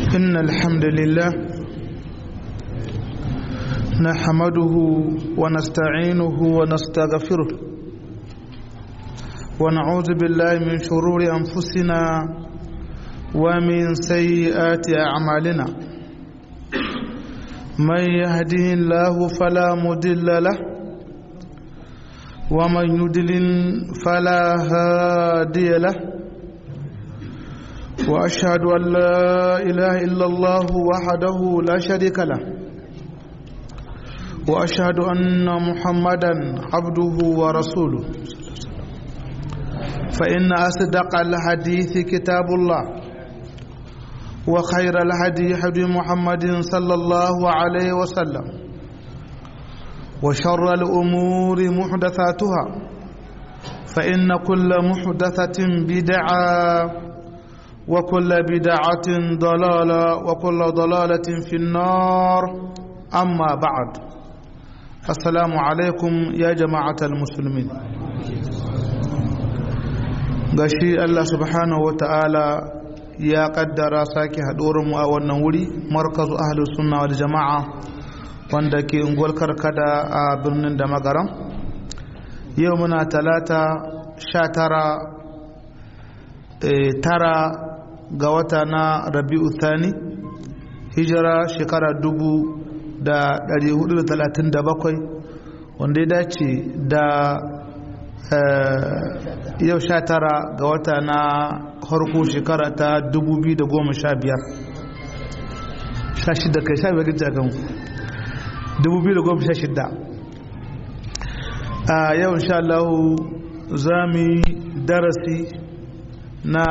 إن الحمد لله نحمده ونستعينه ونستغفره ونعوذ بالله من شرور أنفسنا ومن سيئات أعمالنا من يهده الله فلا مضل له ومن يضلل فلا هادي له وأشهد أن لا إله إلا الله وحده لا شريك له وأشهد أن محمدا عبده ورسوله فإن أصدق الحديث كتاب الله وخير الهدي هدي محمد صلى الله عليه وسلم وشر الأمور محدثاتها فإن كل محدثة بدعة وكل بدعة ضلالة وكل ضلالة في النار أما بعد السلام عليكم يا جماعة المسلمين gashi Allah subhanahu wa ta'ala ya kaddara sake haɗuwarmu a wannan wuri markazu ahlus sunna wal jama'a wanda ke unguwar karkada a birnin da magaram yau muna talata 19 ga wata na rabi'u thani hijira shekara 1437 wanda ya dace da yau 19 ga wata na harko shekara ta 2015 16 kai 15 gajagan 2016 a yau insha Allah za mu darasi na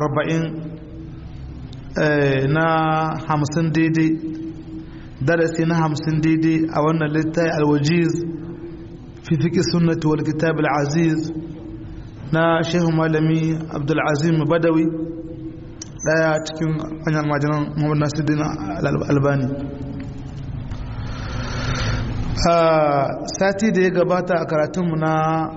40 na 50 daidai darasi na 50 daidai a wannan littafi alwajiz fi fiqh sunnati wal kitab al aziz na shehu malami abdul azim badawi daya cikin hanyar majalan muhammad nasiruddin albani sati da ya gabata a karatunmu na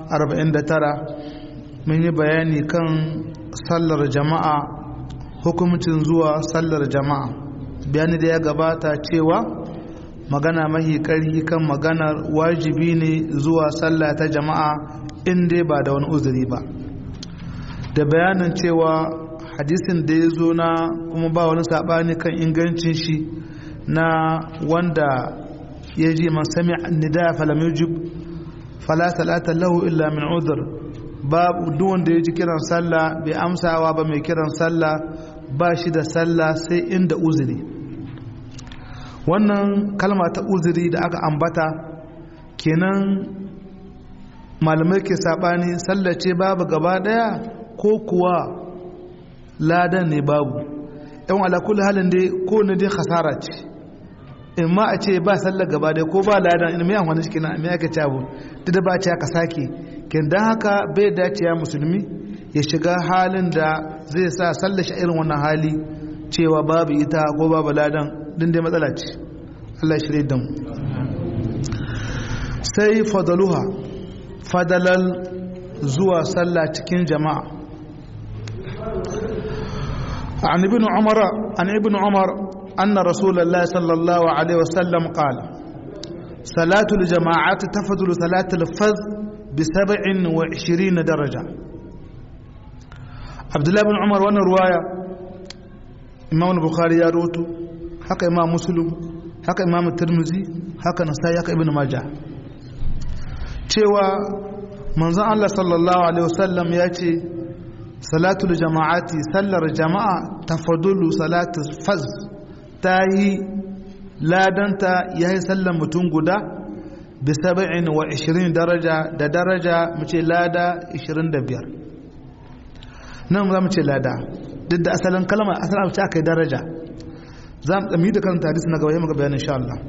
49 mun yi bayani kan sallar jama'a hukumcin zuwa sallar jama'a bayani da ya gabata cewa magana mahi ƙarfi kan maganar wajibi ne zuwa sallah ta jama'a inda ba da wani uzuri ba da bayanin cewa hadisin da ya zo na kuma ba wani saɓani kan ingancin shi na wanda ya ji man sami nida falam yujib fala salata lahu illa min udhr babu duk wanda ya ji kiran sallah bai amsawa ba mai kiran sallah ba shi da sallah sai inda uzuri wannan kalma ta uzuri da aka ambata kenan malamai ke sabani sallah ce babu gaba daya ko kuwa ladan ne babu yan ala kulli halin dai ko ne dai khasara ce in ma a ce ba sallah gaba daya ko ba ladan in mai amfani shi kenan mai aka ce abu duk da ba ce aka sake kin dan haka bai dace ya musulmi ya shiga halin da zai sa sallar shi irin wannan hali cewa babu ita ko babu ladan din dai matsala ce Allah ya shirye da mu sai fadaluha fadalal zuwa sallah cikin jama'a an ibn umar anna rasulullahi sallallahu alaihi wasallam qala salatu al-jama'ati tafdulu salatu al-fadh bi 27 daraja Abdullah ibn Umar wannan ruwaya Imam Bukhari ya rawaito haka Imam Muslim haka Imam Tirmidhi haka Nasa'i haka Ibn Majah cewa manzon Allah sallallahu alaihi wasallam ya ce salatul jama'ati sallar jama'a tafadulu salatul faz tahi ladanta yayi sallar mutum guda bi 27 daraja da daraja mace lada 25 nan za mu ce lada duk da asalin kalmar asalin abu ce aka yi daraja za mu ɗami da karanta hadisi na gaba yi maka bayanin insha Allah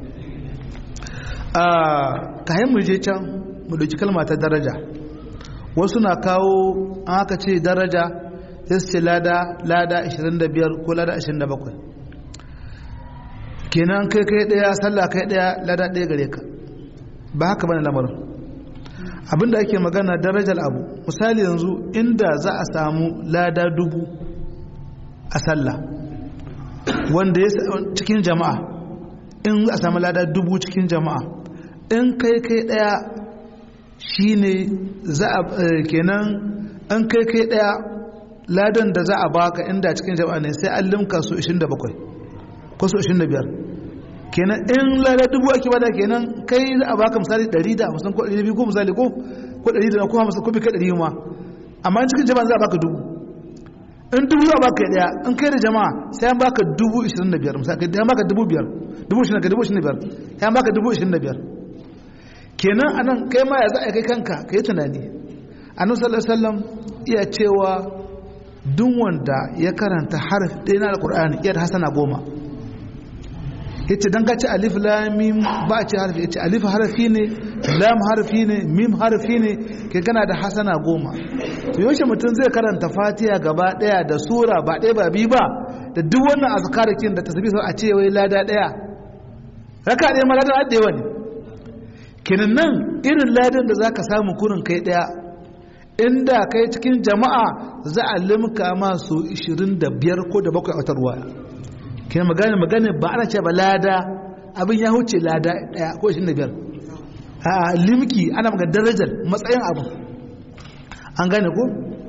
ka yi muje can mu ɗauki kalma ta daraja wasu na kawo an aka ce daraja ya ce lada 25 ko lada 27 kenan kai ɗaya sallah kai ɗaya lada ɗaya gare ka ba haka bane lamarin abinda ake magana darajar abu misali yanzu inda za a samu lada 1000 a sallah wanda ya cikin jama'a in a samu lada 1000 cikin jama'a in kai daya shine za a kenan an kai daya ladan da za a baka inda cikin jama'a ne sai an limka su 27 ko su 25 kenan in lada 1000 ake bada kenan kai za a baka misali 150 ko 200 ko misali ko 100 ko 50 ko bi kai 100 ma amma cikin jama'a za a baka 1000 in 1000 za a baka daya in kai da jama'a sai an baka 25,000 misali kai an baka 5,000 25,000 sai an baka 25,000 kenan anan kai ma ya za a kai kanka kai tunani annabi sallallahu alaihi wasallam iya cewa duk wanda ya karanta harfi ɗaya na alqur'ani iya da hasana 10 yace dan ka ce alif lam mim ba a ce harfi yace alif harfi ne lam harfi ne mim harfi ne ke kana da hasana 10 to yaushe mutum zai karanta fatiha gaba daya da sura ba ɗaya ba biyu ba da duk wannan azkarakin da tasbih a ce wai lada daya raka ɗaya ma ladan addewa ne kenan nan irin ladan da zaka samu kurin kai daya inda kai cikin jama'a za a limka masu 25 ko da 7 a wata ruwaya kenan magana ba ana ce ba lada abin ya huce lada daya ko 25 a limki ana magana darajar matsayin abu an gane ko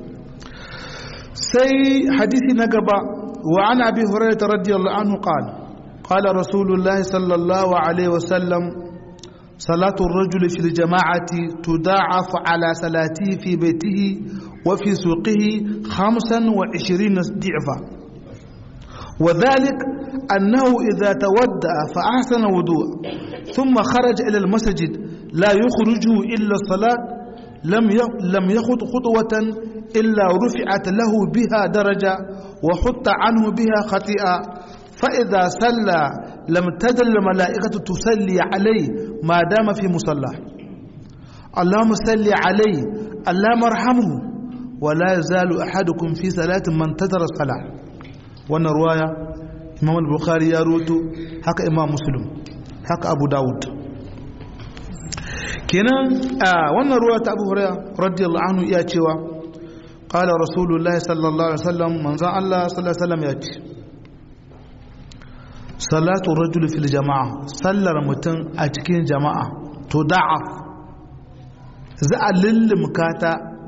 sai hadisi na gaba wa an abi hurairah radiyallahu anhu qala rasulullahi sallallahu alaihi wasallam صلاة الرجل في الجماعة تضاعف على صلاته في بيته وفي سوقه 25 ضعفا وذلك أنه إذا تودأ فأحسن وضوء ثم خرج إلى المسجد لا يخرجه إلا الصلاة لم يخط خطوة إلا رفعت له بها درجة وحط عنه بها خطيئة فإذا صلى لم تزل الملائكة تصلي عليه ما دام في مصلاه اللهم صل عليه اللهم ارحمه ولا يزال أحدكم في صلاة من انتظر الصلاة وانا رواية إمام البخاري يروت حق إمام مسلم حق أبو داود كنا وانا رواية أبو هريرة رضي الله عنه ياتي قال رسول الله صلى الله عليه وسلم من زعل الله صلى الله عليه وسلم ياتي salatu rajul fil jama'a sallar mutum a cikin jama'a to da'af za a lullumkata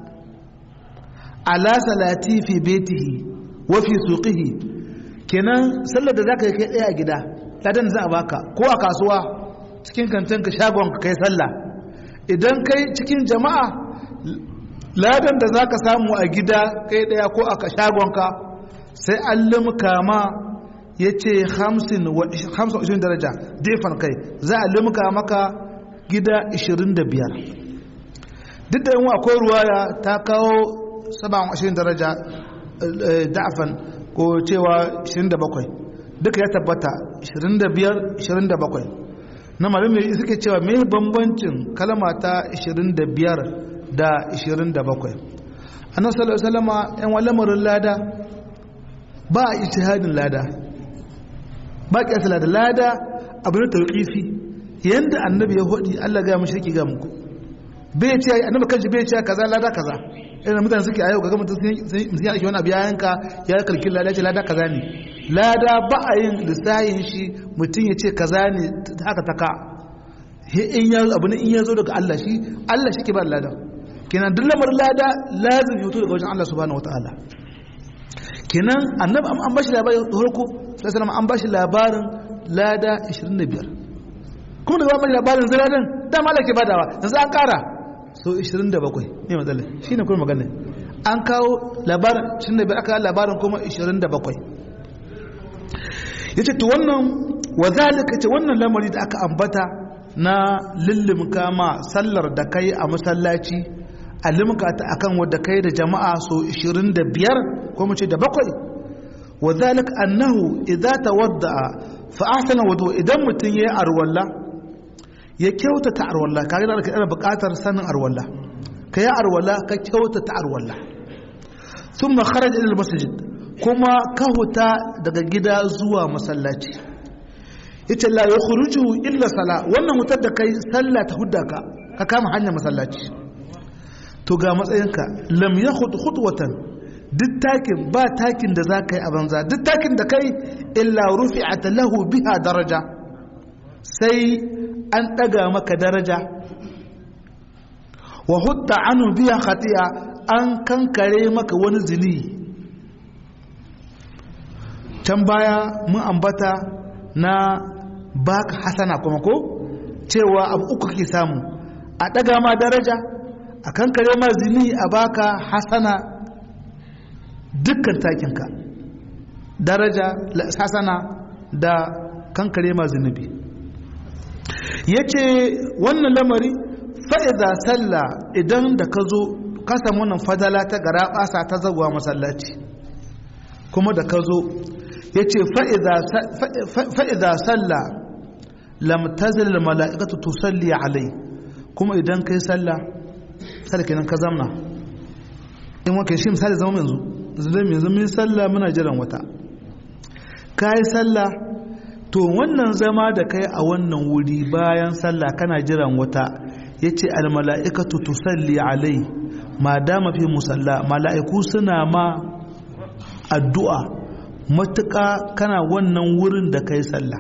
ala salati fi baitihi wa fi suqihi kenan sallar da zaka kai daya a gida ladan za a baka ko a kasuwa cikin kantin ka shagon ka kai sallah idan kai cikin jama'a ladan da zaka samu a gida kai daya ko a shagon ka sai an lumka ma ya ce 25 daraja difan kai za a limka maka gida 25 duk da yawan akwai ruwaya ta kawo 27 daraja da'afan ko cewa 27 duka ya tabbata 25-27 na malamai suke cewa mai bambancin kalama ta 25 da 27 annan salama yan walamarin lada ba a ijtihadin lada ba ƙiyasa lada lada abu na tauƙifi yadda annabi ya hudi Allah ga mu shirki ga muku bai ce annabi kanshi bai ce kaza lada kaza irin mutane suke a yau ga mutum sun yi wani abu ya yanka ya kalkin lada ce lada kaza ne lada ba a yin lissahin shi mutum ya ce kaza ne haka taka in ya abu ne in ya zo daga Allah shi ke ba lada kenan duk lamar lada lazim ya fito daga wajen Allah subhanahu wataala kenan annabi an bashi labarin farko sallallahu an bashi labarin lada 25 kuma daga bashi labarin ziradan da malaka badawa yanzu an kara so 27 ne matsala shine kuma magana an kawo labarin 25 aka labarin kuma 27 yace to wannan wazalika ce wannan lamari da aka ambata na lillimka ma sallar da kai a masallaci a limka ta akan wadda kai da jama'a so 25 ko mu ce da 7 وذلك أنه إذا تودع فأحسن وضوء إذا متن يأرولا يكوت تأرولا كأنه أنا بقاتر سنة أرولا كيا أرولا كيوت تأرولا ثم خرج إلى المسجد كما كهوتا دقيقة زوا مسلاتي yace la yakhruju illa sala wannan mutar da kai sallah ta huddaka ka kama hanyar masallaci to ga matsayinka lam yakhud khutwatan duk takin ba takin da za ka yi a banza duk takin da kai illa rufi'at lahu biha daraja sai an ɗaga maka daraja wa hutta anhu biha khati'a an kankare maka wani zini. Can baya mun ambata na baka hasana kuma ko cewa abu uku kake samu a ɗaga ma daraja a kankare ma zini a baka hasana dukkan takinka daraja hasana da kankare ma zunubi. Yace wannan lamari fa'iza salla idan da ka zo ka samu wannan fadala ta gara basa ta zagwa masallaci kuma da ka zo yace fa'iza salla lam tazil al mala'ikatu tusalli alai kuma idan kai salla sai kenan ka zamna in wanka shi misali zama yanzu mun salla muna jiran wata kai salla to wannan zama da kai a wannan wuri bayan salla kana jiran wata yace al mala'ikatu tusalli alai ma dama fi musalla mala'iku suna ma addu'a matuƙa kana wannan wurin da kai sallah.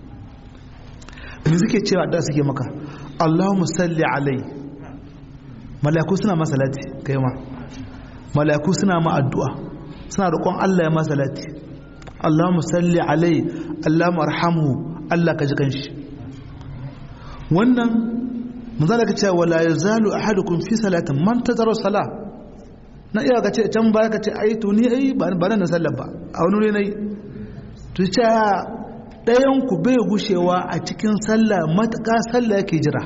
Me suke cewa da suke maka Allahumma salli alai mala'iku suna ma salati kai ma mala'iku suna ma addu'a suna roƙon Allah ya ma salati Allahumma salli alai Allahumma arhamhu Allah ka ji kanshi. Wannan manzala ka ce wala yazalu ahadukum fi salatin man tazara salah na iya ka ce can baya ka ce ai to ni ai ba nan sallar ba a wani wuri nayi to ce ɗayan ku bai gushewa a cikin sallah mataka sallah yake jira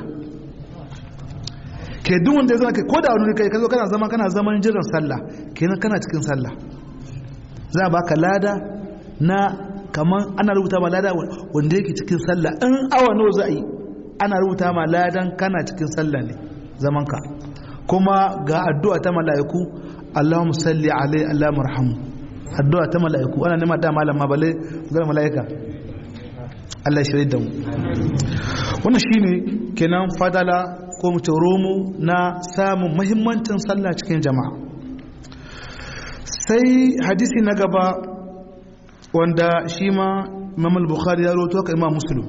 ke duk wanda zama kai ko da wani kai ka zo kana zaman jiran sallah kenan kana cikin sallah za ba ka lada na kaman ana rubuta ma lada wanda yake cikin sallah in awa nawa za a yi ana rubuta ma ladan kana cikin sallah ne zaman ka kuma ga addu'a ta mala'iku Allahumma salli alaihi Allahumma arhamhu addu'a ta mala'iku ana nema da malama bale ga mala'ika Allah ya shirye da mu. Wannan shine kenan fadala ko mutum romo na samun muhimmancin sallah cikin jama'a. Sai hadisi na gaba wanda shi ma Imam al-Bukhari ya rawaito ka Imam Muslim.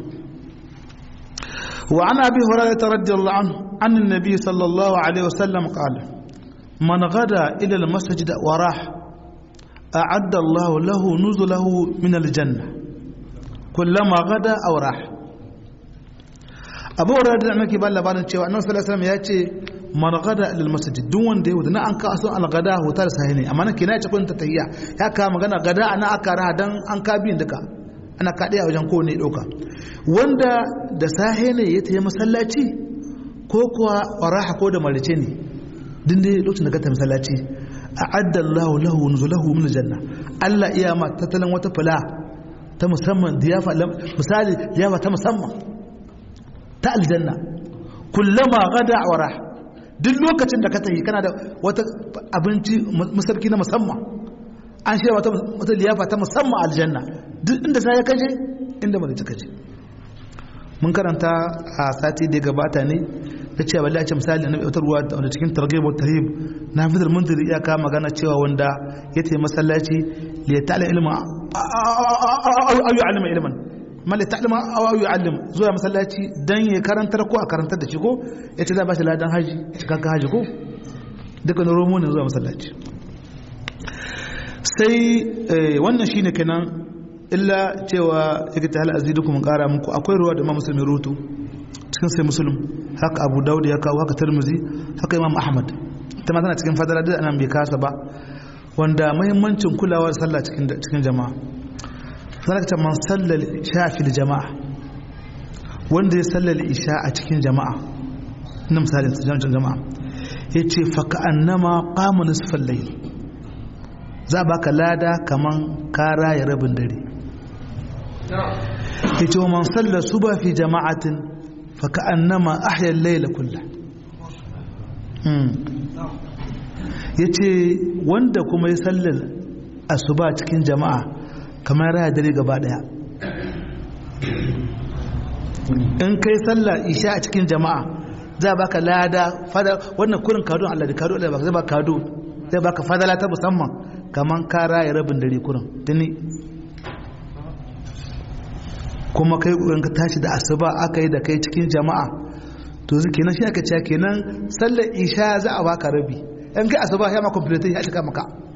وعن أبي هريرة رضي الله عنه عن النبي صلى الله عليه وسلم قال من غدا إلى المسجد وراح أعد الله له نزله من الجنة كلما غدا أو راح. أبو هريرة أنك بال لبان تشوا النبي صلى الله عليه وسلم يأتي من غدا إلى المسجد دون ده ودنا أنك أصلا على غدا هو ترى سهيني أما أنا كنا تكون تتهيأ يا كام غدا غدا أنا أكره دان أنك بين دكا ana kaɗe a wajen kowane ɗauka wanda da sahe ne ya tayi masallaci ko kuwa waraha ko da marice ne din dai lokacin da ka tayi masallaci a'adda Allahu lahu nuzulahu min janna Allah iya ma tattalin wata fula ta musamman diyafa misali diyafa ta musamman ta aljanna kullama gada waraha duk lokacin da ka tayi kana da wata abinci masarki na musamman an shirya wata liyafa ta musamman aljanna duk inda sai ya kaje inda ba ta kaje mun karanta a sati da gabata ne ta ce wallahi ce misali annabi wata ruwa da cikin targhib wa tarhib na fidar munziri ya ka magana cewa wanda ya tayi masallaci li ta'ala ilma aw yu'allima ilman man li ta'lima aw yu'allim zuwa masallaci dan ya karantar ko a karantar da shi ko yace za ba shi ladan haji cikakka haji ko duka romo ne zuwa masallaci. Sai wannan shine kenan illa cewa yake ta hal azidukum qara muku akwai ruwa da Imam Muslim rutu cikin sai Muslim haka Abu Dawud ya kawo haka Tirmidhi haka Imam Ahmad ita ma tana cikin fadala da anan bai kasa ba wanda muhimmancin kulawa da sallah cikin jama'a zalika man sallal isha fil jama'a wanda ya sallal isha a cikin jama'a ina misalin jama'a yace fa ka annama qama nisfal layl za ba ka lada kaman kara ya rabin dare ya ce wa man sallar su ba fi jama'atin fa ka annama ahyar laila kulla ya ce wanda kuma ya sallar asuba cikin jama'a kamar raya dare gaba daya in kai sallar isha a cikin jama'a za ba ka lada wannan kurin kado Allah da kado Allah zai ba kado zai ba ka fadala ta musamman kaman ka raya rabin dare kurin tuni kuma kai ka tashi da asuba aka yi da kai cikin jama'a to kenan shi aka ce kenan sallar isha za a baka rabi in kai asuba ya ma complete ya cika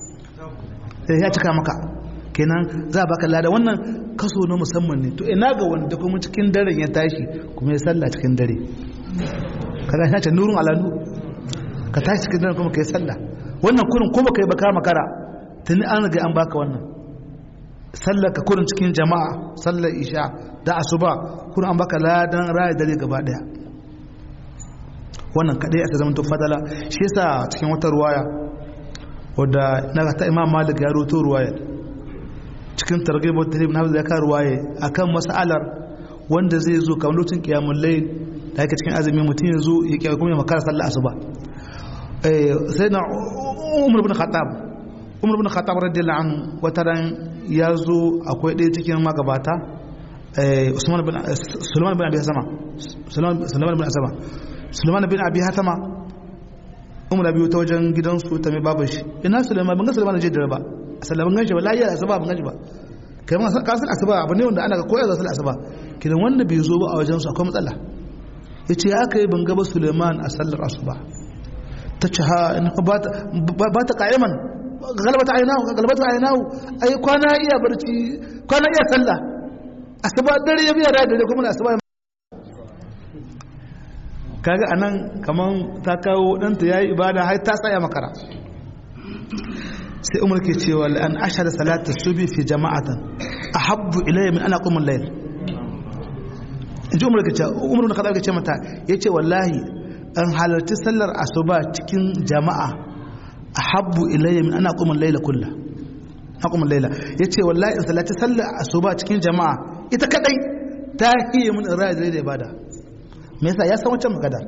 maka kenan za a baka lada wannan kaso na musamman ne to ina ga wanda kuma cikin daren ya tashi kuma ya salla cikin dare kaga ya ce nurun ala nur ka tashi cikin daren kuma kai salla wannan kurin ko baka yi baka makara tuni an ga an baka wannan sallar ka kurin cikin jama'a sallar isha da asuba kurin an baka ladan raya dare gaba daya wannan kadai aka zama to fadala shi yasa cikin wata ruwaya wadda na ta Imam Malik ya rawaito ruwaya cikin targhib wa tarhib na da ka ruwaye akan mas'alar wanda zai zo kamar lokacin qiyamul layl da yake cikin azumi mutum ya zo ya kiyaye kuma ya makara sallar asuba sai na Umar ibn Khattab radiyallahu anhu wataran ya zo akwai ɗaya cikin magabata Sulaiman bin Abi Hasama Umar biyu ta wajen gidansu ta mai babu shi ina Sulaiman ban ga Sulaiman je da ba Sulaiman ganshi ba lafiya asuba ban ganshi ba kai ma ka san asuba abu ne wanda ana ga koyar da sallar asuba kidan wanda bai zo ba a wajen su akwai matsala yace aka yi ban ga ba Sulaiman a sallar asuba ta ce ha ba ta qa'iman galbata aynahu ai kwana iya barci kwana iya sallah asuba dare ya biya da dare kuma asuba kaga anan kaman ta kawo danta yayi ibada har ta tsaya makara sai Umar ke cewa an ashhadu salata subhi fi jama'atan ahabbu ilayya min an aqum al-layl inji Umar ke cewa Umar ibn Khattab ke ce mata yace wallahi an halarci sallar asuba cikin jama'a ahabbu ilayya min an aqum al-layla kullu aqum al-layla yace wallahi in salati sallar asuba cikin jama'a ita kadai ta hiye mun ra'ayi da ibada me yasa ya san wancan maganar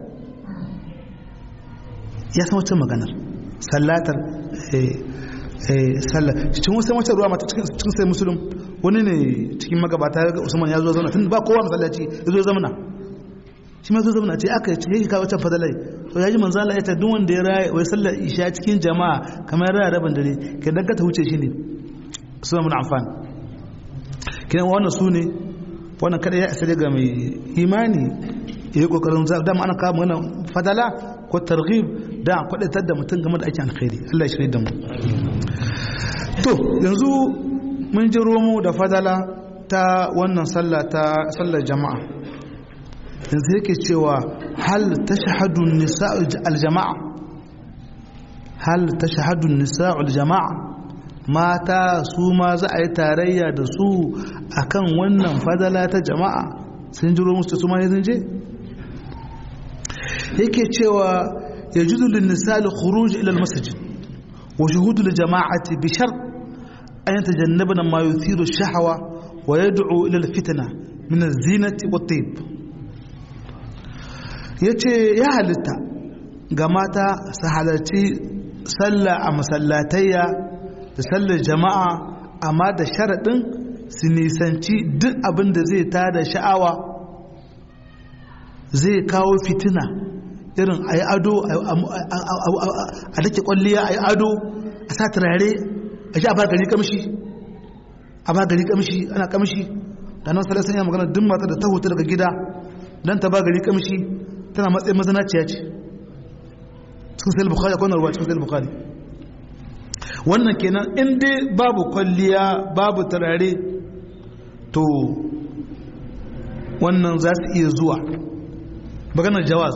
sallatar sallah cikin wasu wancan ruwa mata cikin sai musulun wani ne cikin magabata ga Usman ya zo zauna tun ba kowa masallaci ya zo zamana shi ma zo zamana ce aka ce yake kawo can fadalai to yaji manzo Allah ya ta duk wanda ya raya wai sallar isha cikin jama'a kamar raya rabin dare ke dan ka ta huce shi ne Usman bin Affan kidan wannan su ne wannan kada ya isa ga mai imani ya yi kokarin dama ana kawo mana fadala ko targhib da kwadatar da mutum game da aikin alkhairi Allah ya shirye da mu to yanzu mun ji romo da fadala ta wannan sallah ta sallar jama'a yanzu yake cewa hal tashhadu nisa'u aljama'a hal tashhadu nisa'u aljama'a mata su ma za a yi tarayya da su akan wannan fadala ta jama'a sun ji romo su ma ne sun je yake cewa yajuzu lin-nisa'i al-khuruj ila al-masjid wa shuhud al-jama'ati bi shart an yatajannabna ma yuthiru ash-shahwa wa yad'u ila al-fitna min az-zinati wat-tib yace ya halitta ga mata su halarci sallah a masallatayya da sallar jama'a amma da sharadin su nisanci duk abin da zai tada sha'awa zai kawo fitina irin a yi ado a dake kwalliya a yi ado a sa turare a shi a ba gari kamshi ana kamshi da nan salasan ya magana duk mata da ta hutu daga gida don ta ba gari kamshi tana matsayin mazanaciya ce cikin sayar bukari akwai narwa cikin sayar bukari wannan kenan inda babu kwalliya babu turare to wannan za su iya zuwa maganar jawaz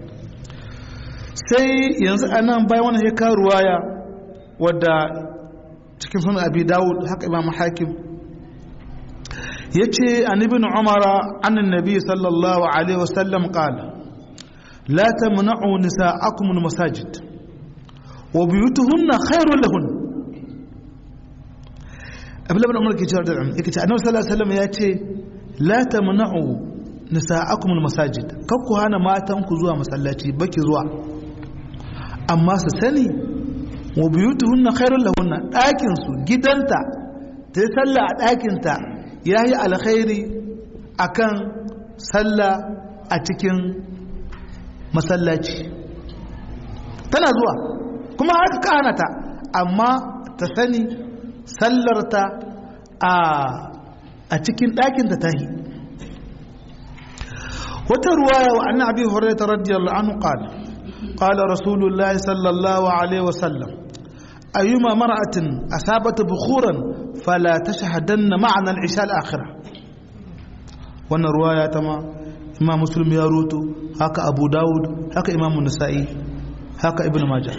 sai yanzu a nan bayan wannan ya kawo ruwaya wadda cikin sunan abi dawud haka imam hakim ya ce an ibn umara annan nabi sallallahu alaihi wasallam qala la tamna'u nisa'akum al-masajid wa buyutuhunna khairun lahun abdullahi ibn umar ke cewa da yake ce annabi sallallahu alaihi wasallam ya ce la tamna'u nisa'akum al-masajid kakku hana matan ku zuwa masallaci baki zuwa amma su sani wa buyutuhunna khairul lahunna dakin su gidanta ta sallah a dakin ta yayi alkhairi akan sallah a cikin masallaci tana zuwa kuma haka ka hana ta amma ta sani sallarta a cikin ɗakin da tahi. wata ruwaya wa anna abi hurairah radiyallahu anhu qala rasulullahi sallallahu alaihi wasallam ayyuma mar'atin asabat bukhuran fala tashhadanna ma'ana al-isha al-akhirah. wannan ruwaya ta ma imam muslim ya rutu, haka abu dawud, haka imam nasa'i, haka ibn majah.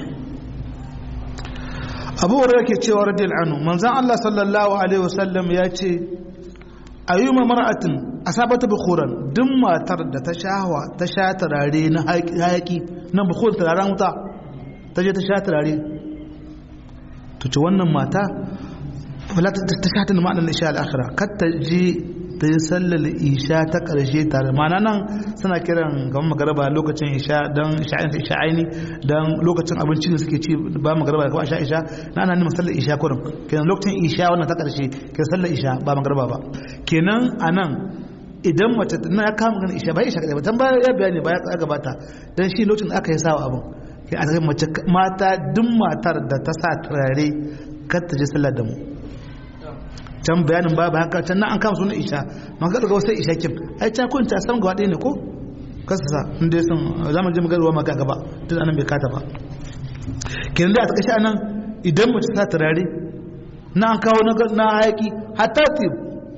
abu hurairah ke cewa radiyallahu anhu manzon Allah sallallahu alaihi wasallam ya ce ayyuma mar'atin asabata bukhuran, duk matar da ta sha turare na hayaki nan bukhur turaren wuta, ta je ta sha turare, to ce wannan mata wala ta sha ta ma'anar isha al-akhirah, kar ta je ta yi sallar isha ta ƙarshe tare. ma'ana nan suna kiran gaban magaraba lokacin isha don isha'aini don lokacin abinci da suke ci ba magaraba da kuma isha na ana neman sallar isha kurin, kenan lokacin isha wannan ta ƙarshe ke sallar isha ba magaraba ba. kenan a nan idan mace na ya kama ganin isha ba isha kaɗai ba, tan baya ya bayani ba ya gabata don shi lokacin da aka yi sawa abin ke a cikin mace mata duk matar da ta sa turare kar ta je sallar da mu. can bayanin ba haka can nan an kama sunan isha man ga daga wasu isha kin ai can kun ta san gaba ɗaya ne ko kasa sa inda sun zaman je magarwa maka gaba tun anan bai kata ba. kenan da a taka shi anan idan mace ta turare na an kawo na hayaki hatta tib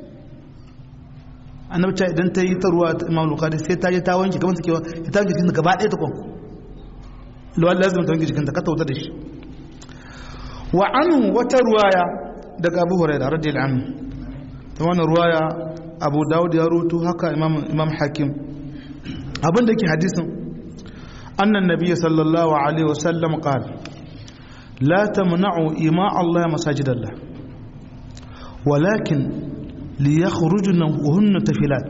annabta idan ta yi tarwa imam bukhari sai ta je ta wanke kamar take ta wanke cikin gaba ɗaya ta kon lawan lazim ta wanke cikin ta ka tauta da shi. wa anhu wata ruwaya daga abu hurairah radiyallahu anhu, ta wannan ruwaya abu dawud ya rutu, haka imam hakim. abin da yake hadisin annan nabiyyi sallallahu alaihi wasallam qala la tamna'u ima Allah masajidallah walakin liyakhrujna hunna tafilat.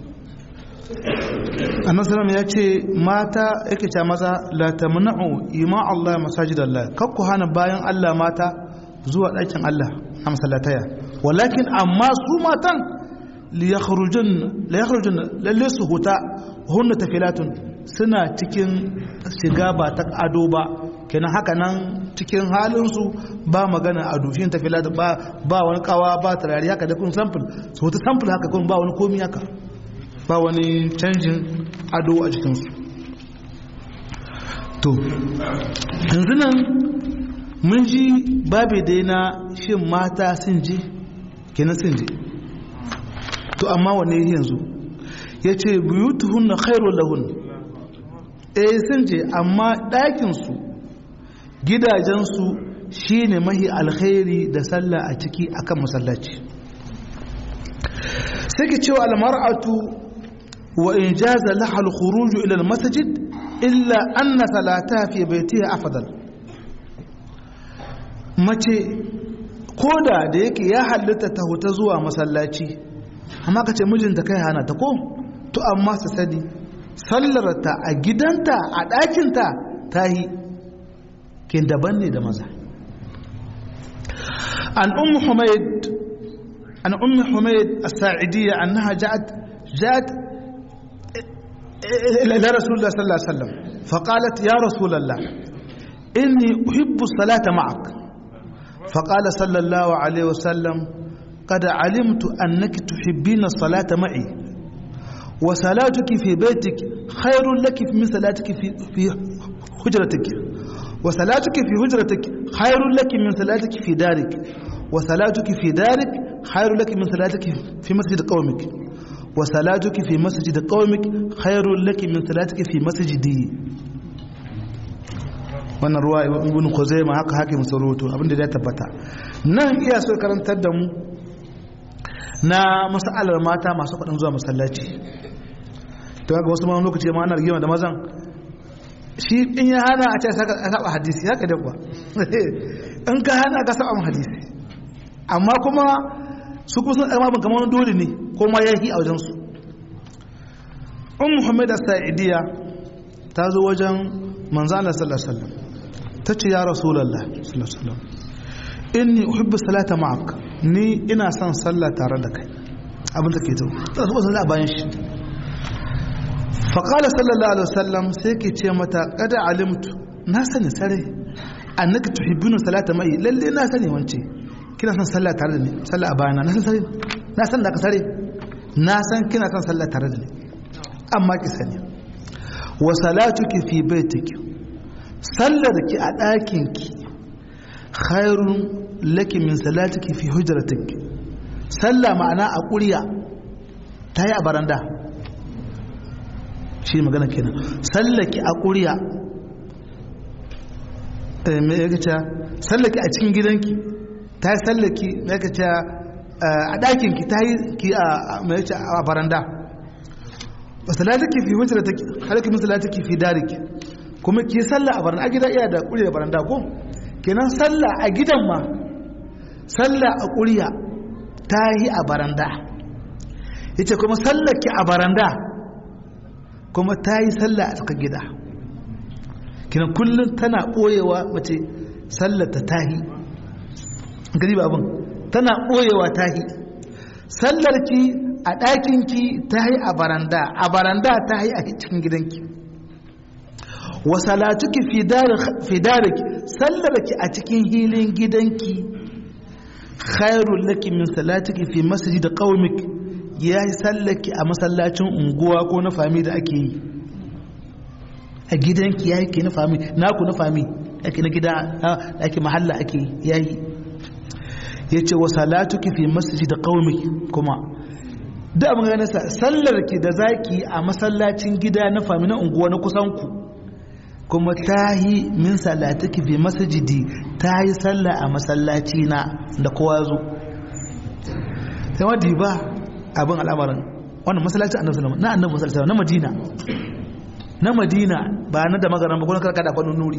annabi sallallahu ya ce mata yake ta maza la tamna'u ima Allah masajidallah, kakku hana bayan Allah mata zuwa ɗakin Allah a masallataya, walakin amma su matan liyakhrujun lalle su huta hunna tafilatun, suna cikin shiga ba ta ado ba, kenan haka nan cikin halin su ba magana ado, shi tafilat ba wani kawa ba turare, haka da kun sample su huta sample haka kun ba wani komi haka, ba wani canjin ado a jikin su. to yanzu nan mun ji babu dai na shin mata sun je kenan sun je, to amma wane yanzu ya ce buyutuhun na khairu lahun, sun je amma ɗakinsu gidajensu shi ne mahi alkhairi da sallah a ciki akan masallaci. sai ke cewa almar'atu wa in jaza laha al-khuruj ila al-masjid illa anna salataha fi baytiha afdal. mace koda da yake ya halitta ta huta zuwa masallaci, amma ka ce mijinta kai hana ta ko, to amma su sani sallarta a gidanta a ɗakinta ta yi kin daban ne da maza. an ummu humayd as-sa'idiyya annaha ja'at ila rasulullah sallallahu alaihi wasallam faqalat ya rasulullah inni uhibbu as-salata ma'ak. فقال صلى الله عليه وسلم قد علمت أنك تحبين الصلاة معي وصلاتك في بيتك خير لك من صلاتك في حجرتك وصلاتك في حجرتك خير لك من صلاتك في دارك وصلاتك في دارك خير لك من صلاتك في مسجد قومك وصلاتك في مسجد قومك خير لك من صلاتك في مسجدي. wannan ruwa ibn Khuzaima haka hakim surutu abinda ya tabbata nan iya so karantar da mu na masalar mata masu kudin zuwa masallaci. to ga wasu ma lokaci ma ana rigima da mazan, shi in ya hana a ce saba hadisi haka da kuwa in ka hana ka saba hadisi, amma kuma su kuma sun ɗarma ban kamar wani dole ne ko ma yahi a wajensu. Muhammad as-Sa'idiyya ta zo wajen manzo Allah sallallahu alaihi wasallam tace ya rasulullah sallallahu alaihi wasallam inni uhibbu salata ma'ak, ni ina son sallah tare da kai. abin da ke to sai su sallah bayan shi. fa qala sallallahu alaihi wasallam sai ke ce mata qad alimtu, na sani sare annaka tuhibbuna salata mai lalle na sani wance kina son sallah tare da ni sallah a bayana na san da ka sare na san kina son sallah tare da ni amma ki sani wa salatuki fi baitiki sallarki a ɗakinki khairun laki min salatiki fi hujratiki sallah ma'ana a ƙuriya ta yi a baranda shi magana kenan sallaki a ƙuriya mai yake cewa sallaki a cikin gidanki ta yi sallaki mai yake cewa a ɗakinki ta yi ki a baranda ba salatiki fi hujratiki halaki min salatiki fi dariki kuma ki sallah a baranda a gida iya da ƙuriya baranda ko kenan sallah a gidan ma sallah a ƙuriya ta yi a baranda yace kuma sallaki a baranda kuma ta yi sallah a cikin gida kinan kullum tana ɓoyewa mace sallata ta yi gari ba abin tana ɓoyewa ta yi sallarki a ɗakinki ta yi a baranda ta yi a cikin gidanki wa salatuki fi dariki sallarki a cikin hilin gidanki khairul laki min salatuki fi masjid qaumik ya yi sallaki a masallacin unguwa ko na fami da ake yi a gidanki ya yi ke na fami naku na fami ake na gida ake mahalla ake ya yi ya ce wa salatuki fi masjid qaumik kuma da abin ganin sallarki da zaki a masallacin gida na fami na unguwa na kusanku kuma ta yi min salatuki fi masjidi ta yi sallah a masallaci na da kowa zo sai wadda ba abin al'amarin wannan masallacin annabi sallallahu na annabi sallallahu na Madina ba na da magaran ba gona karkada kwanon nuri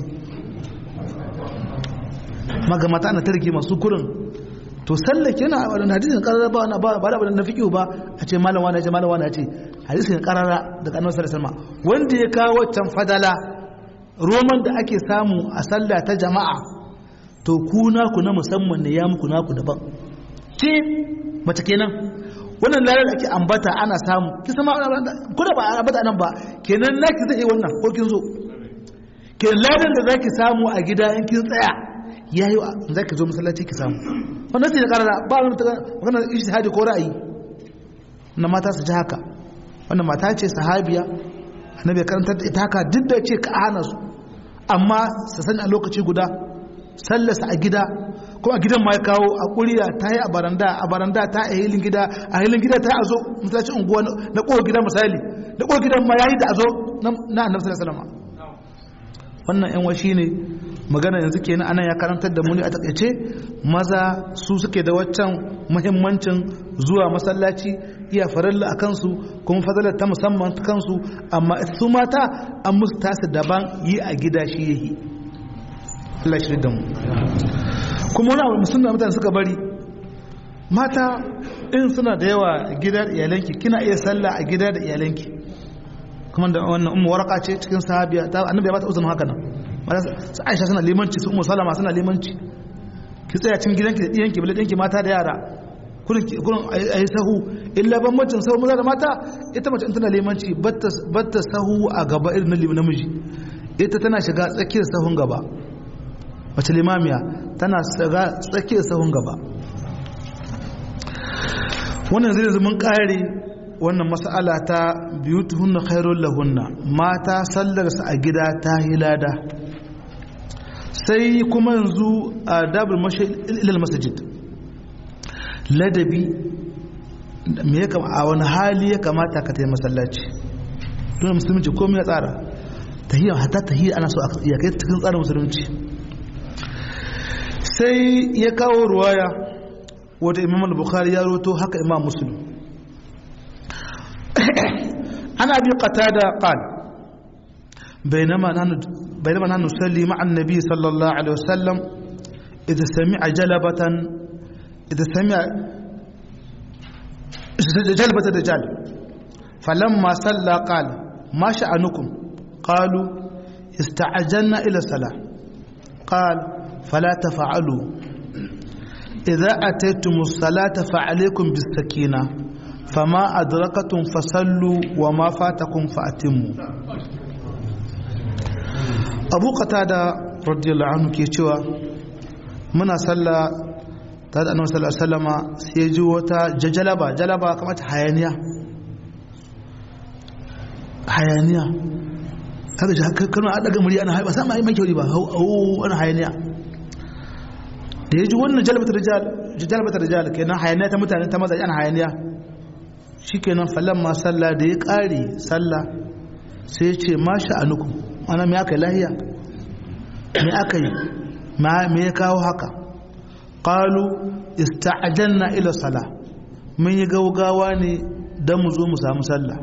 magamata ana tarki masu kurin to sallake yana a wannan hadisin karara ba da na fiqhu ba a ce malam wani ce malam wani ce hadisin karara daga annabi sallallahu alaihi wasallam wanda ya kawo can fadala roman da ake samu a sallah ta jama'a to ku naku na musamman ne ya muku naku daban ce mace kenan wannan lalar da ake ambata ana samu kisa ma kuna ba ambata nan ba kenan naki zai yi wannan ko kin zo kenan ladan da zaki samu a gida in kin tsaya yayi zaki zo masallaci ki samu wannan sai da karara ba wannan ijtihadi ko ra'ayi na mata su ji haka wannan mata ce sahabiya annabi karantar da ita haka duk da ce ka hana su amma su sani a lokaci guda sallasa a gida ko a gidan ma ya kawo a kuriya ta yi a baranda ta yi a hilin gida ta yi a zo misalaci unguwa na kowa gida misali da kowa gidan ma ya yi da a zo na annabi sallallahu alaihi wannan yan washi ne magana yanzu kenan anan ya karantar da mu ne a takaice maza su suke da waccan muhimmancin zuwa masallaci iya farilla a kansu kuma fadalar ta musamman ta kansu amma su mata an musu tasu daban yi a gida shi yayi Allah shi da mu kuma wani abu musulman mutane suka bari mata in suna da yawa gida da iyalanki kina iya sallah a gida da iyalanki kuma da wannan ummu warqa ce cikin sahabiya ta annabi ya bata uzurin haka nan su Aisha suna limanci su ummu Salama suna limanci ki tsaya cikin gidanki da diyanki bale diyanki mata da yara kullun ayi sahu illa ban macin sahu maza da mata ita mace in tana limanci batta sahu a gaba irin na namiji ita tana shiga tsakiyar sahun gaba mace limamiya tana shiga tsakiyar sahun gaba wannan zai mun kare wannan mas'ala ta biyutuhunna khairul lahunna mata sallar su a gida ta hilada sai kuma yanzu adabul mashi ilal masjid ladabi me ya kama a wani hali ya kamata ka tayi masallaci don musulunci komai ya tsara tahiyya hatta tahiyya ana so ya kai cikin tsarin musulunci sai ya kawo ruwaya wadda imam al-bukhari ya roto haka imam muslim ana bi qatada qal bainama nahnu nusalli ma'a an-nabi sallallahu alaihi wasallam idha sami'a jalbatan dajjal falamma salla qala ma sha'anukum qalu ista'jalna ila salah qala fala taf'alu إذا أتيتم الصلاة فعليكم بالسكينة فما أدركتم فصلوا وما فاتكم فأتموا أبو قتادة radiyallahu anhu ke cewa muna sallah ta da annabi sallallahu alaihi wasallama sai ji wata jalaba kamar hayaniya kaga ji kana a daga murya ana haiba sai mai kyau ba ana hayaniya da yaji wannan jalbatar rijal kenan hayaniya ta mutane ta maza ana hayaniya shikenan fallan ma sallah da ya kare sallah sai ya ce ma sha'anukum ana me aka lahiya me aka yi me ya kawo haka qalu ista'jalna ila salah mun yi gaugawa ne dan mu zo mu samu sallah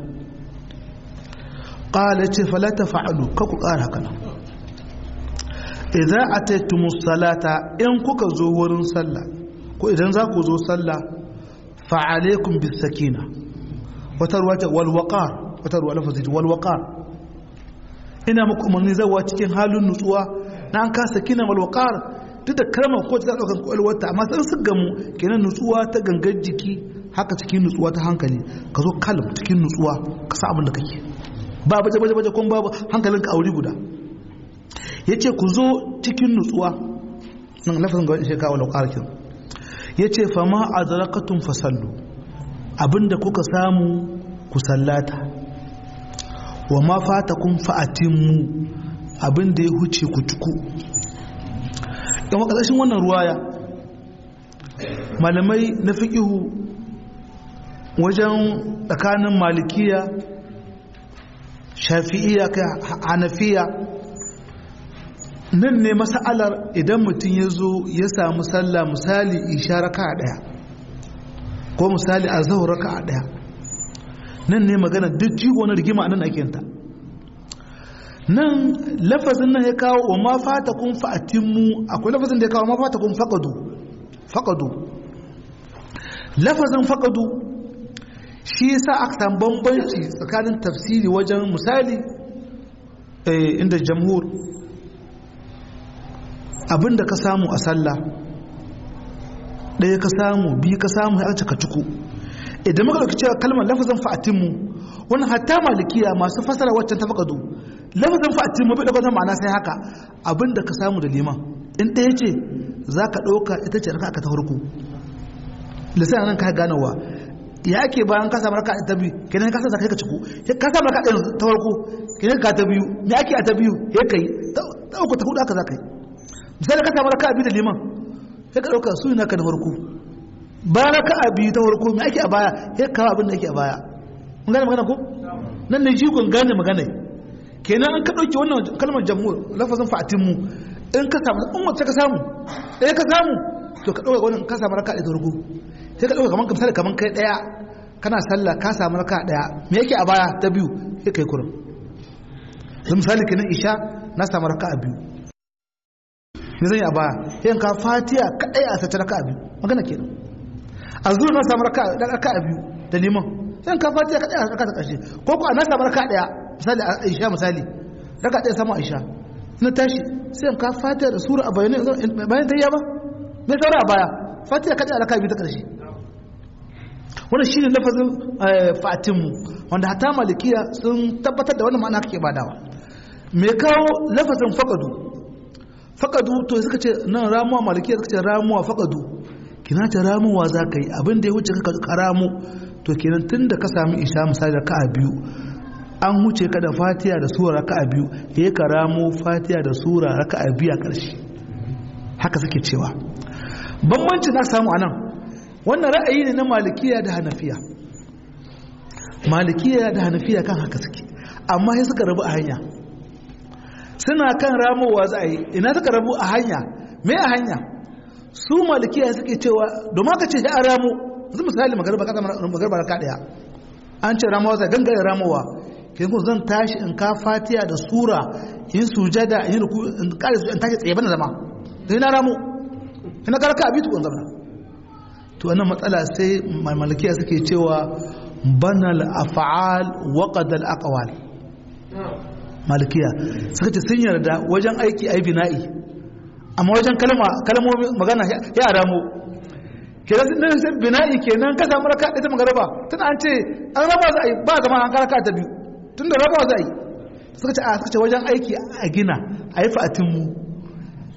qala ce fala tafa'alu ka ku ƙara haka nan idza ataytumus salata in kuka zo wurin sallah ko idan za ku zo sallah fa alaikum bis sakina wata ruwata wal waqar wata ruwa lafazi wal waqar ina muku umarni zawa cikin halin nutsuwa na an ka sakina wal waqar duk da kalmar ko ta daukan kwalwata amma sai su gamu kenan nutsuwa ta gangar jiki haka cikin nutsuwa ta hankali ka zo kalm cikin nutsuwa ka sa abin da kake ba baje kun babu hankalinka a wuri guda yace ku zo cikin nutsuwa nan lafazin ga shi kawo lauƙarkin yace fa ma adrakatum fasallu abinda kuka samu ku sallata wa ma fatakum fa'atimmu abinda ya huce ku tuku dan wakashin wannan ruwaya malamai na fiqihu wajen tsakanin malikiya shafi'iyya kai hanafiya nan ne mas'alar idan mutum ya zo ya samu sallah misali isha raka'a daya ko misali azhar raka'a daya nan ne magana duk jigo na rigima nan ake yanta nan lafazin nan ya kawo wa ma fatakum fa'atimmu akwai lafazin da ya kawo ma fatakum faqadu lafazin faqadu shi yasa aka samu bambanci tsakanin tafsiri wajen misali inda jamhur abinda ka samu a sallah ɗaya ka samu biyu ka samu ya cika ciku idan muka dauki cewa kalmar lafazin fa'atimmu wannan hatta malikiya masu fasara waccan ta faqadu lafazin fa'atimmu bai dauka ma'ana sai haka abinda ka samu da liman in ɗaya ce zaka dauka ita ce raka'a ta farko lisan nan ka ganowa ya ake bayan ka samu raka'a ta biyu kenan ka sa ka ciku ka samu raka'a ta farko kenan ka ta biyu me ake a ta biyu ya kai ta uku ta hudu aka zaka yi misali ka samu raka'a biyu da liman sai ka dauka su ina ka da farko bayan raka'a biyu ta farko me ake a baya sai kawo abin da yake a baya mun gane magana ko nan ne jigon gane magana kenan an ka dauki wannan kalmar jamhur lafazin fa'atimmu in ka samu umma ka samu ɗaya ka samu to ka dauka wannan ka samu raka'a ta farko sai ka dauka kaman misali kaman kai daya kana sallah ka samu raka'a daya me yake a baya ta biyu sai kai kurum zan misali kenan isha na samu raka'a biyu me zan yi a baya sai ka fatiha kadai a sace raka'a biyu magana kenan azur na samu raka'a biyu da liman sai ka fatiha kadai a raka'a ta karshe ko ko na samu raka'a daya misali isha misali raka'a daya samu isha ina tashi sai ka fatiha da sura a bayan tayya ba me saura a baya fatiha kadai a raka'a biyu ta karshe wannan shine lafazin fa'atimmu wanda hatta malikiya sun tabbatar da wannan ma'ana kake badawa me kawo lafazin faqadu to suka ce nan ramuwa malikiya suka ce ramuwa faqadu kina ta ramuwa zaka yi abin da ya wuce ka karamu to kenan tunda ka sami isha misali raka'a biyu an huce ka da fatiha da sura raka'a biyu yayi ka ramu fatiha da sura raka'a biyu a karshe haka suke cewa bambanci na samu anan wannan ra'ayi ne na malikiya da hanafiya kan haka suke amma sai suka rabu a hanya suna kan ramowa za a yi ina suka rabu a hanya me a hanya su malikiya suke cewa domin aka ce an ramo yanzu misali magarba raka daya an ce ramowa za gangare ramowa kin kun zan tashi in ka fatiha da sura in sujada in ruku in kare su in tashi tsaye bana zama sai na ramo ina ka raka abi tukun zama to wannan matsala sai malikiya suke cewa banal af'al wa qadal aqwal malikiya suka ce sun yarda wajen aiki ai bina'i amma wajen kalmomi magana ya ramo kenan sun nan sai bina'i kenan ka samu raka da magaraba tun an ce an raba za a yi ba zama an karaka ta biyu tun da raba za a yi suka ce wajen aiki a gina a yi fa'atin mu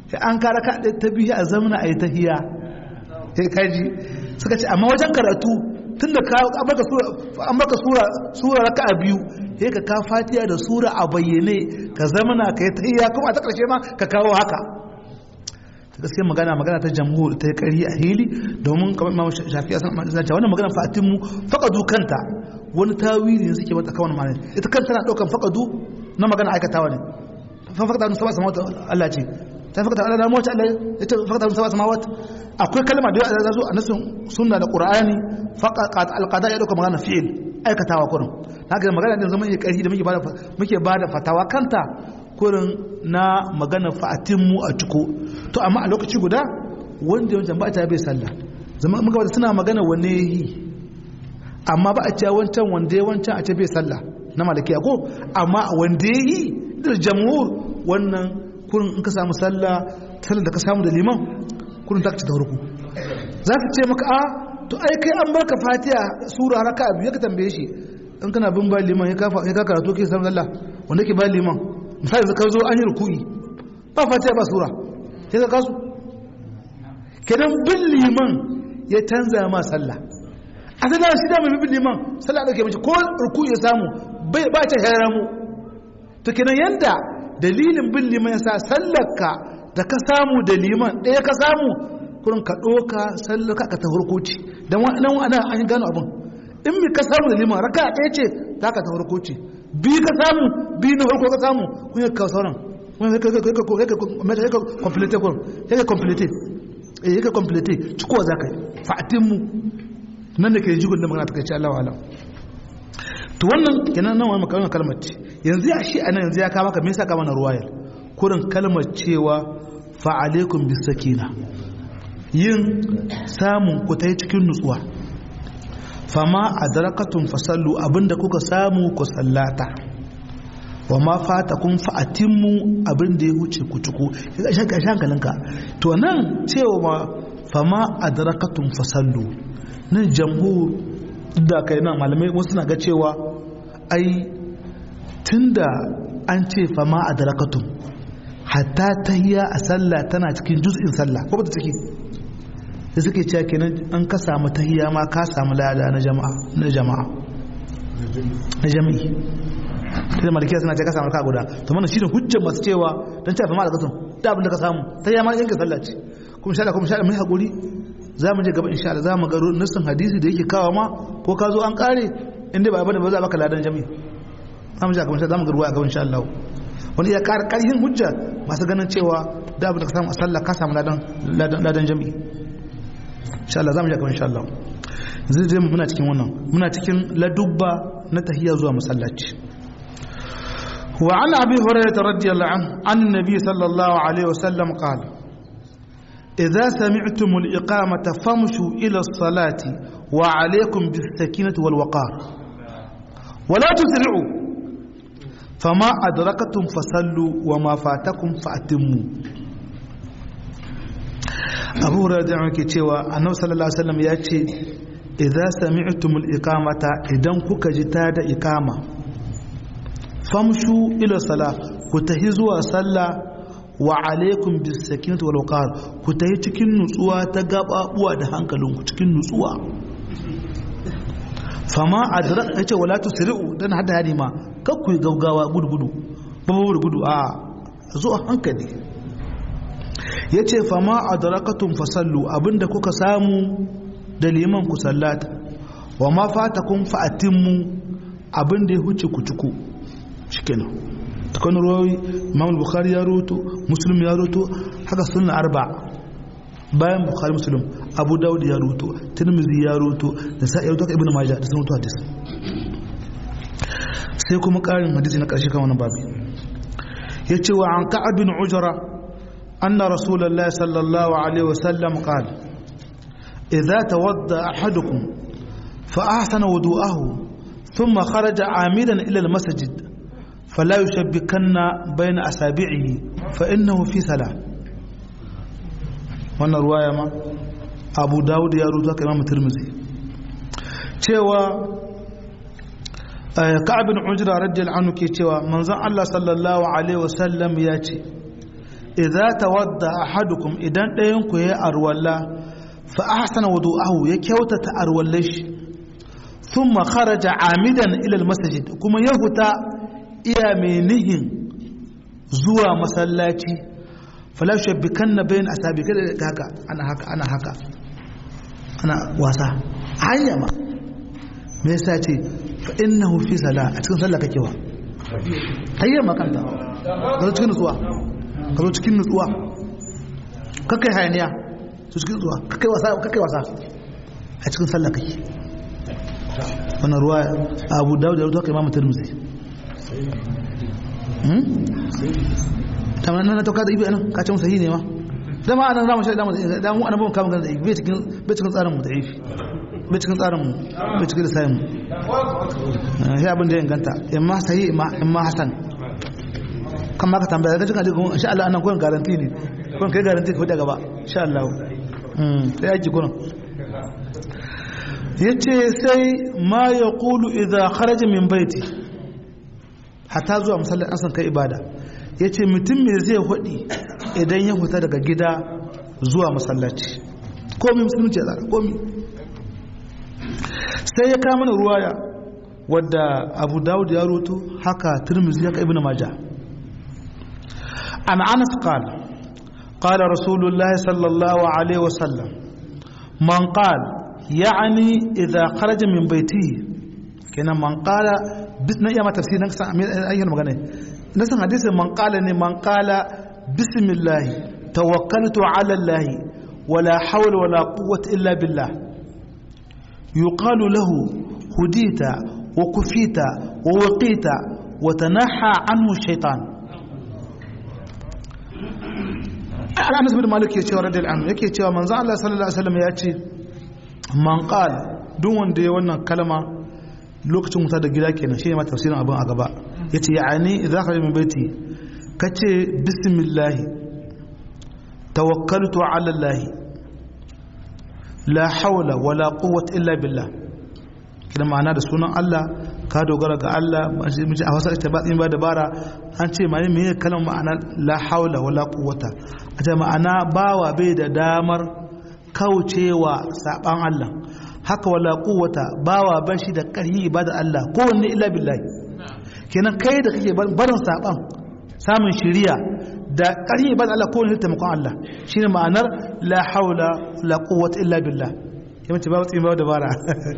an kara ka ta biyu a zamana a yi tahiya sai kaji suka ce amma wajen karatu tun da an baka sura raka a biyu sai ka fatiha da sura a bayyane ka zamana ka yi tahiya kuma a ta ƙarshe ma ka kawo haka gaskiya magana ta jamhur ta kari a hili domin kamar Imam Shafi'i san manzo wannan magana fatimu faqadu kanta wani tawili ne suke mata kawai malai ita kanta tana daukan faqadu na magana aikatawa ne fa faqadu sab'a samawat Allah ce ta faqadu Allah da mota Allah ita faqadu sab'a samawat akwai kalma da ya zo a nasin sunna da Qur'ani faqat alqada ya dauka magana fi'il aikatawa kurin haka magana din zaman yi kari da muke bada fatawa kanta kurin na magana fa'atinmu a ciko to amma a lokaci guda wanda yawancin ba ta bai sallah zama muka wata suna magana wane yi amma ba a ce wancan wanda ya wancan a ce bai sallah na malakiya ko amma wanda ya yi da jamhur wannan kurin in ka samu sallah da ka samu da liman kurin ta ci da hurku za ka ce maka a to ai kai an barka fatiha sura raka biyu ka tambaye shi in kana bin ba liman ya ka karatu ke samu sallah wanda ke ba liman misali da ka zo an yi rukui ba fatiha ba sura sai ka kasu kenan bin liman ya canza ma sallah a sallah shi da mai bin liman sallah da ke mace ko rukui ya samu ba ce haramu to kenan yanda dalilin bin liman ya sa sallarka da ka samu da liman ɗaya ka samu kurin ka ɗoka sallarka ka ta hurkuci don wa'ana an gano abin in mi ka samu da liman raka ɗaya ce za ka ta hurkuci biyu ka samu biyu na farko ka samu kun yi kawo sauran yake komplete cikowa za ka yi fa'atinmu nan da ke jigun da magana ta kai ce Allah wa'ala to wannan kenan nan wani makarar kalmar ce yanzu ya shi a nan yanzu ya kama ka me yasa kama na ruwayar kurin kalmar cewa fa'alaikun bisakina yin samun ku ta yi cikin nutsuwa fama adrakatun fasallu abinda kuka samu ku sallata wa ma fatakum fa'atimmu abinda ya huce ku ciko kaga shankalinka to nan cewa fama adrakatun fasallu nan jamhur da kai nan malamai wasu na ga cewa ai tunda an ce fama adrakatun hatta tahiyya a sallah tana cikin juz'in sallah ko ba ta take da suke cewa kenan an ka samu tahiyya ma ka samu lada na jami'i da malikiya suna ce ka samu ka guda to mana shi ne hujjar masu cewa don cewa fama adrakatun da abin da ka samu tahiyya ma yanke sallah ce kuma insha Allah mai hakuri za mu je gaba insha Allah za mu ga nassin hadisi da yake kawo ma ko ka zo an kare inda ba bane ba za baka ladan jami'i za mu je gaba za mu ga ruwa a gaba insha Allah wani ya ƙara ƙarfin hujja masu ganin cewa da abin da ka samu a sallah ka samu ladan jami'i insha Allah za mu je gaba insha Allah zai muna cikin wannan muna cikin ladubba na tahiyya zuwa masallaci wa an abi hurairah radiyallahu anhu an nabi sallallahu alaihi wasallam qala idza sami'tum al-iqamata famshu ila as-salati wa alaykum bis-sakinati wal-waqar wa la tusri'u fama adraktum fasallu wa ma fatakum fa'timmu Abu Hurairah yake cewa Annabi sallallahu alaihi wasallam ya ce idza sami'tum al-iqamata idan kuka ji ta da iqama famshu ila salat ku tahi zuwa sallah wa alaikum bis sakinati wal waqar ku tayi cikin nutsuwa ta gababuwa da hankalinku cikin nutsuwa fama adrak yace wala tusri'u dan hada yani ma kakku gaugawa gudu gudu a zo hankali yace fama adrakatum fasallu abinda kuka samu da liman ku sallata wa ma fatakum fa'atimmu abinda ya huce ku ciku shikenan kan ruwayi Imam Bukhari ya roto Muslim ya roto haka sunna arba bayan Bukhari Muslim Abu Dawud ya roto Tirmidhi ya roto da Sa'i da Ibn Majah da sunan hadisi sai kuma karin hadisi na karshe kan wannan babu yace wa an Ka'ab bin Ujra anna Rasulullahi sallallahu alaihi wasallam qala idza tawadda ahadukum fa ahsana wudu'ahu thumma kharaja 'amidan ila al-masjid فلا يشبكن بين أصابعه فإنه في صلاة wannan ruwaya ma Abu Dawud ya rubuta ka Imam Tirmidhi cewa Ka'ab bin Ujra radiyallahu anhu ke cewa manzon Allah sallallahu alaihi wasallam ya ce idza tawadda ahadukum idan dayan ku yayi arwalla fa ahsana wudu'ahu ya kyautata arwallashi thumma kharaja amidan ila almasjid kuma ya huta iya menihin zuwa masallaci fala shabbikanna bayn asabi kada haka ana wasa hanya ma me yasa ce fa innahu fi sala a cikin sallah kake wa tayyar makanta ka zo cikin nutsuwa kakai hayaniya su cikin nutsuwa kakai wasa a cikin sallah kake wannan ruwa Abu Dawud da ruwa kai Imam Tirmidhi tamam nan to ka da ibi anan ka ce mun sahihi ne ma dama anan zamu shi da mu annabi kamun ganin da ibi bai cikin tsarin mu da ifi bai cikin tsarin mu bai cikin lisanin mu sai abin da ya inganta imma sahihi imma hasan kan ma ka tambaya ga cikin hadisi insha Allah anan koyon garanti ne koyon kai garanti ka daga gaba insha Allah sai aji kuran yace sai ma yaqulu idza kharaja min baiti hatta zuwa musallin asan kai ibada yace mutum me zai hudi idan ya fita daga gida zuwa masallaci komai musulunci ya tsara komai sai ya kama ruwaya wadda Abu Dawud ya roto haka Tirmidhi ya Ibn Majah an Anas qala Rasulullah sallallahu alaihi wasallam man qala yani idha kharaja min baytihi kenan man qala bisna iya ma tafsir nan san ayyana magana nasan hadisin man qala ne man qala bismillah tawakkaltu ala Allah wala hawla wala quwwata illa billah yuqalu lahu hudita wa kufita wa waqita wa tanaha anhu shaytan Anas bin Malik ya ce radiyallahu anhu yake cewa manzo Allah sallallahu alaihi wasallam ya ce man qala duk wanda ya wannan kalma lokacin wuta da gida kenan shi ne ma tafsirin abin a gaba yace ya'ani idza kharaja min baiti kace bismillah tawakkaltu ala Allah la hawla wala quwwata illa billah kina ma'ana da sunan Allah ka dogara ga Allah miji a wasa ita ba in ba dabara an ce mai meye kalmar ma'ana la hawla wala quwwata a ce ma'ana bawa bai da damar kaucewa saban Allah haka wala quwwata bawa ban shi da ƙarfi ibada Allah kowanne illa billahi kenan kai da kake barin saban samun shiriya da ƙarfi ibada Allah kowanne taimakon Allah shine ma'anar la haula la quwwata illa billah yawanci ba tsin ba dabara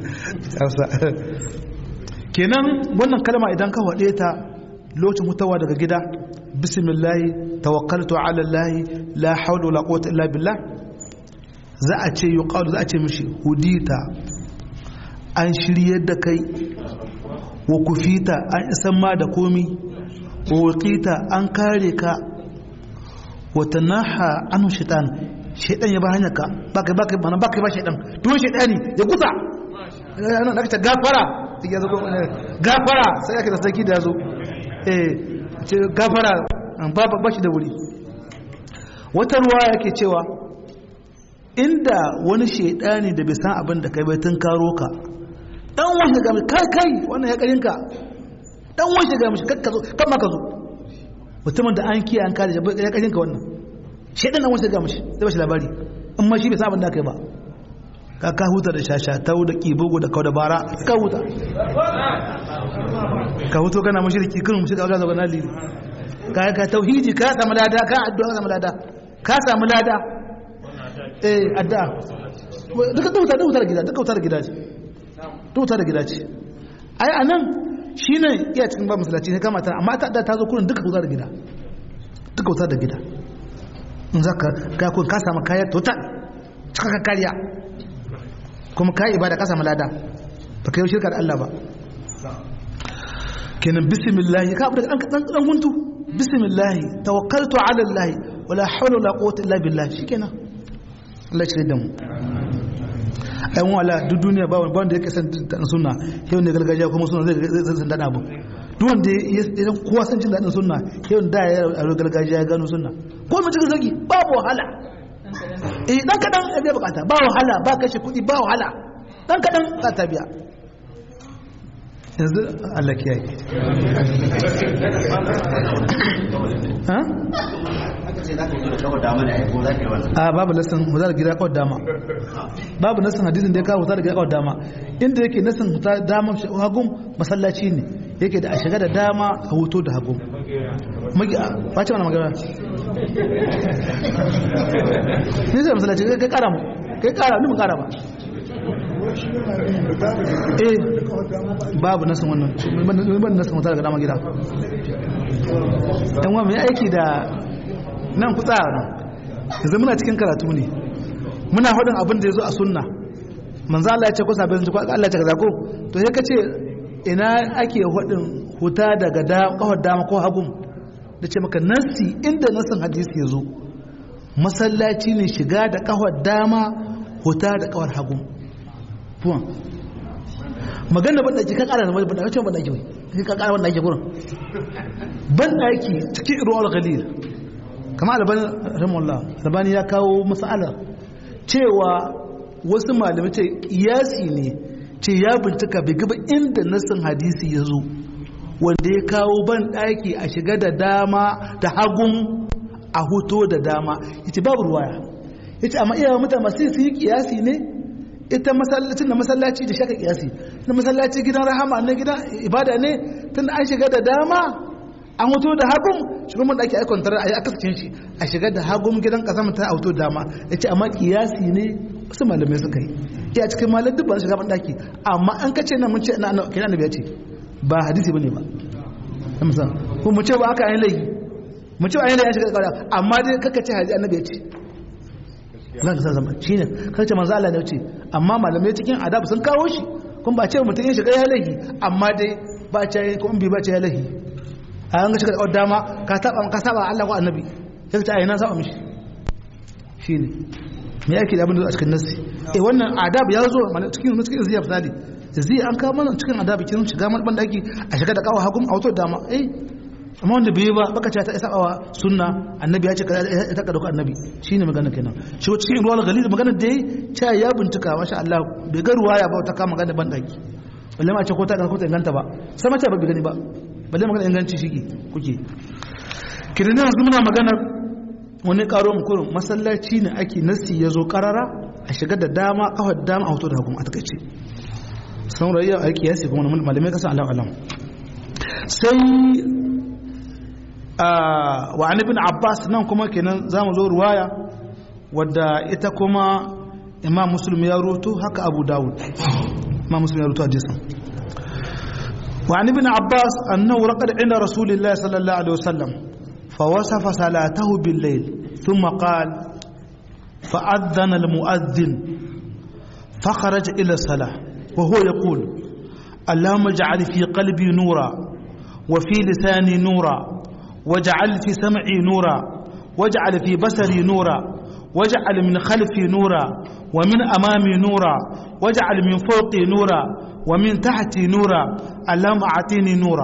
kenan wannan kalma idan ka wade ta lokacin hutawa daga gida bismillah tawakkaltu ala Allah la haula wala quwwata illa billah za a ce yi ƙaunu za a ce mishi hudita an shiryar da kai wa kufita an isan ma da komi wa wakita an kare ka wata naha anu shaitan shaitan ya ba hanyar ka ba ka ba shaitan tuwon shaitani ya gusa na kace gafara gafara sai ake da sarki da ya zo gafara ba shi da wuri wata ruwa yake cewa inda wani shaidani da bai san abin da kai bai tun karo ka dan wani ga kai wannan ya karin ka dan wani ga mishi kan ma ka zo mutumin da an kiyaye an kare ya karin ka wannan shaidan dan wani ga mishi sai ba shi labari in ma shi bai san abin da kai ba ka huta da shashatau da kibugu da kau da bara ka huta kana mushriki kun mushrika ga zaba nali ka tauhidi ka samu lada ka addu'a samu lada ka samu lada addu'a duka wutar gida ce ai anan shine iya cikin ba masallaci ne kamata amma ta da ta zo kullun duka wutar gida in zaka ka kun ka samu kaya total cika kariya kuma kai ibada ka samu lada ba kai shirka da Allah ba kenan bismillah ka abu da dan guntu bismillah tawakkaltu ala Allah wala hawla wala quwwata illa billah shikenan Allah ya da mu ai wala duk duniya ba wanda yake san sunna yau ne gargajiya kuma sunna zai san dada abu duk wanda idan kowa san jin dadin sunna yau da ya gargajiya ya gano sunna ko mu cikin sauki babu wahala dan kadan ya bukata ba wahala ba kashe kudi ba wahala dan kadan ka tabiya yanzu Allah kiyaye ha a babu nasin hutar gida kawai dama babu nasin hadisin da ya kawo hutar gida kawai dama inda yake nasin hutar dama hagun masallaci ne yake da a shiga da dama a hoto da hagun ba ce mana magana ne zai masallaci kai kara mu kai kara ni mu kara ba babu nasin wannan ban nasin hutar ga dama gida dan wa mai aiki da nan ku tsaya nan yanzu muna cikin karatu ne muna hudun abin da ya zo a sunna manzo Allah ya ce ko sabin ko Allah ya ce kaza ko to sai ka ce ina ake hudun huta daga kawar dama ko hagun da ce maka nasi inda nasin hadisi ya zo masallaci ne shiga da kawar dama huta da kawar hagun puwan magana ban daki ka kara da ban daki ban daki kai ka kara ban daki gurin ban daki cikin irwal ghalil kama albani ya kawo mas'alar cewa wasu malamai ce kiyasi ne ce ya bincika bai gaba inda nassin hadisi ya zo wanda ya kawo ban daki a shiga da dama da hagun a hoto da dama yace babu ruwaya yace amma iyawa mutane masu yi kiyasi ne ita masallacin da masallaci da shaka kiyasi na masallaci gidan rahama na gidan ibada ne tunda an shiga da dama an hoto da hagun shugaban da ake aikontar a yi akasacin shi a shiga da hagun gidan kasa ta auto dama ya ce amma kiyasi ne wasu malamai suka yi iya cikin malar duk ba su shiga ban daki amma an kace na mun ce na kina annabi ya ce ba hadisi bane ba amsa ko mu ce ba aka yi laifi mu ce ayi laifi ya shiga da amma dai kaka ce hadisi annabi ya ce Allah ka zama shine kace manzo Allah ne ya ce amma malamai cikin adab sun kawo shi kun ba ce mutum ya shiga ya laifi amma dai ba ce ko in bi ba ce ya laifi a an ga shiga da dama ka saba Allah ko annabi sai ta ayyana saba mishi shine me yake da abin da a cikin nasi wannan adab ya zo cikin ziyar fadi zai an kawo mana cikin adab kin shiga man bandaki a shiga da kawo hakum a wato dama amma wanda bai ba baka ce ta saba wa sunna annabi ya ce ka ta ka dauka annabi shine magana kenan shi cikin ruwal galil magana da yayi ce ya bintuka masha Allah bai ga ruwaya ba ta kama magana bandaki balle ma ce ko ta inganta ba sai mace ba bi gani ba balle magana inganci shige kuke kidan yanzu muna magana wani karo mu kurun masallaci ne ake nasi yazo karara a shiga da dama kafar dama a hoto da hukum a takeice san rayuwa aiki yasi kuma malamai kasan Allah alam sai wa an ibn Abbas nan kuma kenan zamu zo ruwaya wadda ita kuma Imam Muslim ya roto haka Abu Dawud Imam Muslim ya roto hadisin وعن ابن عباس أنه رقد عند رسول الله صلى الله عليه وسلم فوصف صلاته بالليل ثم قال فأذن المؤذن فخرج إلى الصلاة وهو يقول اللهم اجعل في قلبي نورا وفي لساني نورا واجعل في سمعي نورا واجعل في بصري نورا واجعل من خلفي نورا ومن أمامي نورا واجعل من فوقي نورا ومن تحتي نورا اللهم أعطيني نورا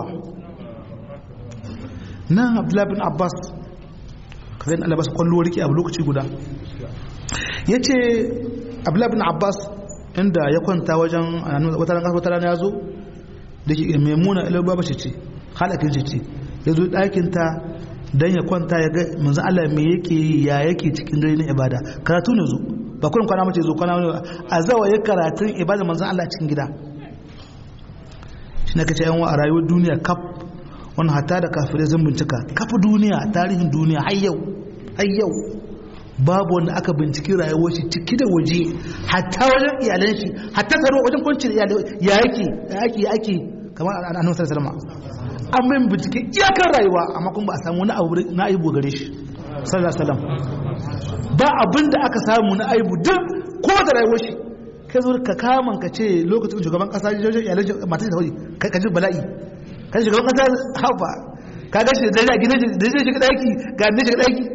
نعم عبد الله بن عباس كذلك الله بس قال له وريكي أبو لوكتي قدا يتي عبد الله بن عباس عند يكون تواجن وترى يازو دake maimuna ila baba ce halakin ce yazo dakin ta dan ya kwanta ya ga manzo Allah me yake ya yake cikin dare na ibada karatu ne zo ba kullum kwana mace zo kwana a zawa ya karatun ibada manzo Allah cikin gida shi nake ce yan wa a rayuwar duniya kaf wannan hatta da kafirai zan bincika kaf duniya tarihin duniya har yau babu wanda aka binciki rayuwar shi ciki da waje hatta wajen iyalan shi hatta tsaro wajen kwanciyar iyalai ya yake kamar annabi sallallahu alaihi wasallam an bin bincike iyakar rayuwa amma kuma ba a samu wani abu na aibu gare shi sallallahu alaihi wasallam ba abin da aka samu na aibu duk ko da rayuwar shi kai zo ka kaman ka ce lokacin shugaban kasa jojo iyalai matan da wani ka ji bala'i kai shugaban kasa hafa ka ga shi da gine da zai shiga daki ga ne shiga daki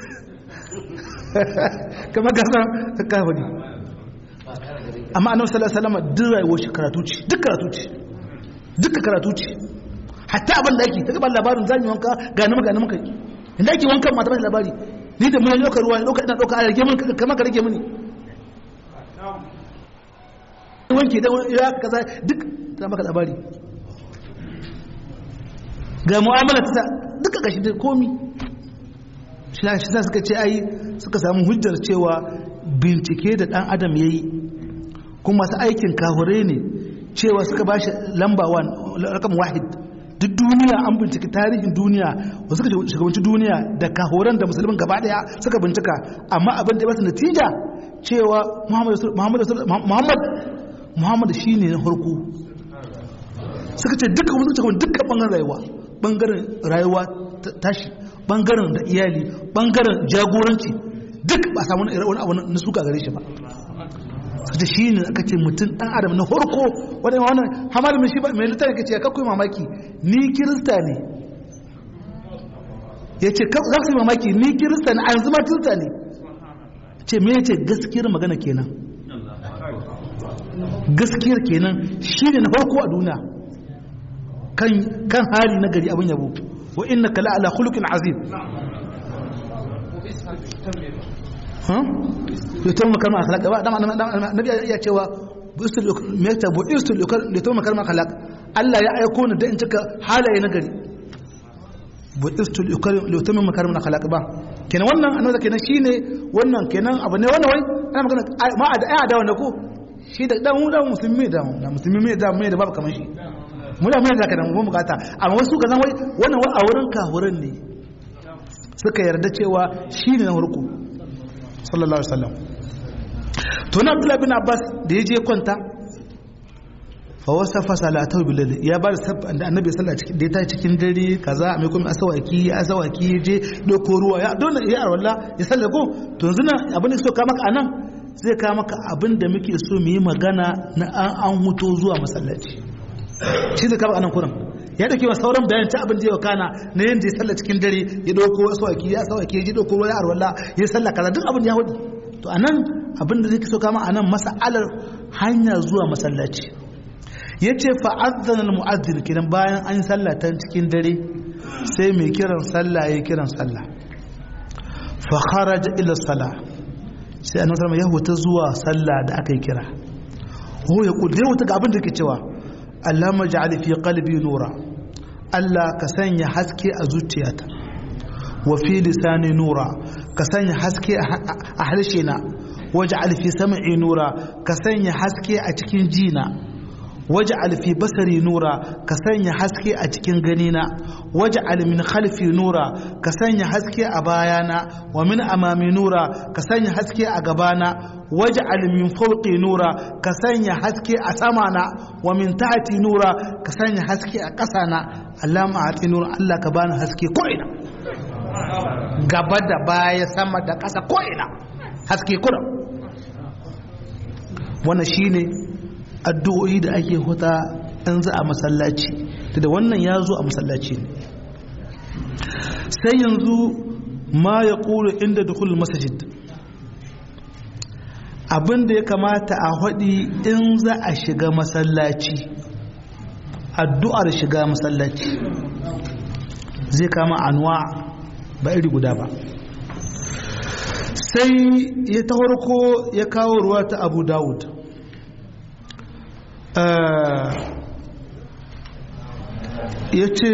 kamar gasa ta kafa ne amma annabi sallallahu alaihi wasallam duk rayuwar shi duk karatu ce hatta abin da ake ta gaban labarin zan yi wanka ga nama kai inda ake wankan mata ba labari ni da mun ɗaukar ruwa ina ɗauka a rage mun kamar ka rage mini wanke da ya kaza duk ta maka labari ga mu'amala ta duka gashi da komi shi suka ce ai suka samu hujjar cewa bincike da dan adam yayi kuma masu aikin kahure ne cewa suka bashi lamba 1 rakam 1 duk duniya an bincike tarihin duniya wasu suka shugabanci duniya da kahoran da musulmin gaba daya suka bincika amma abin da ya basu natija cewa Muhammad shine na farko suka ce dukkan bangaren rayuwa tashi bangaren da iyali bangaren jagoranci duk ba samu wani abu na suka gare shi ba suka shi ne aka ce mutum dan adam na farko wannan hamadu mai shi ba mai littafi kace ka koyi mamaki ni kirista ne yace za ku yi mamaki ni kirista ne an zama kirista ne ce me yace gaskiyar magana kenan gaskiyar kenan shi ne na farko a duniya kan hali na gari abin yabo wa innaka la ala khuluqin azim yato makarma akhlaq ba nabi ya cewa bustul meta bustul yato makarma akhlaq Allah ya aiko ni da in cika halaye na gari bustul yato makarma akhlaq ba kenan wannan annabi kenan shine wannan kenan abu ne wannan wai ana magana ma a da wanda ko shi da dan musulmi da mai da babu kamar shi mu da mai zaka da mu bukata amma wasu kazan wai wannan a wurin kahurin ne suka yarda cewa shine na farko sallallahu alaihi wasallam to na Abdullah bin Abbas da yaje kwanta fa wasafa salatu bil layl ya bar da annabi sallallahu alaihi da ta cikin dare kaza mai kuma asawaki je doko ruwa ya dole ya arwalla ya salla ko to yanzu nan abin da so ka maka anan zai ka maka abin da muke so mu yi magana na an huto zuwa masallaci shi da ka anan kuran ya dauke wa sauran bayan ta abin da ya kana na yanda ya salla cikin dare ya dauko asawaki ya je doko ruwa ya arwalla ya salla kaza duk abin ya hudu to anan abin da zai so ka maka anan mas'alar hanya zuwa masallaci yace fa azzana al mu'adhdhin kidan bayan an sallata cikin dare sai mai kiran sallah ya kiran sallah fa kharaja ila salah sai annabi sallallahu ya huta zuwa sallah da aka yi kira ho ya kulli huta ga abin da yake cewa Allahumma ja'al fi qalbi nura Allah ka sanya haske a zuciyata wa fi lisani nura ka sanya haske a harshe na waj'al fi sam'i nura ka sanya haske a cikin jina waj'al fi basari nura ka sanya haske a cikin ganina waj'al min khalfi nura ka sanya haske a bayana wa min amami nura ka sanya haske a gabana waj'al min fawqi nura ka sanya haske a samana wa min tahti nura ka sanya haske a ƙasana Allahumma ati nura Allah ka bani haske ko ina gaba da baya sama da ƙasa ko ina haske kurum wannan shine addu'o'i da ake huta in za a masallaci da wannan ya zo a masallaci ne sai yanzu ma ya ƙuru inda dukul masajid abinda ya kamata a haɗi in za a shiga masallaci addu'ar shiga masallaci zai kama anwa ba iri guda ba sai ya ta farko ya kawo ruwa ta Abu Dawud yace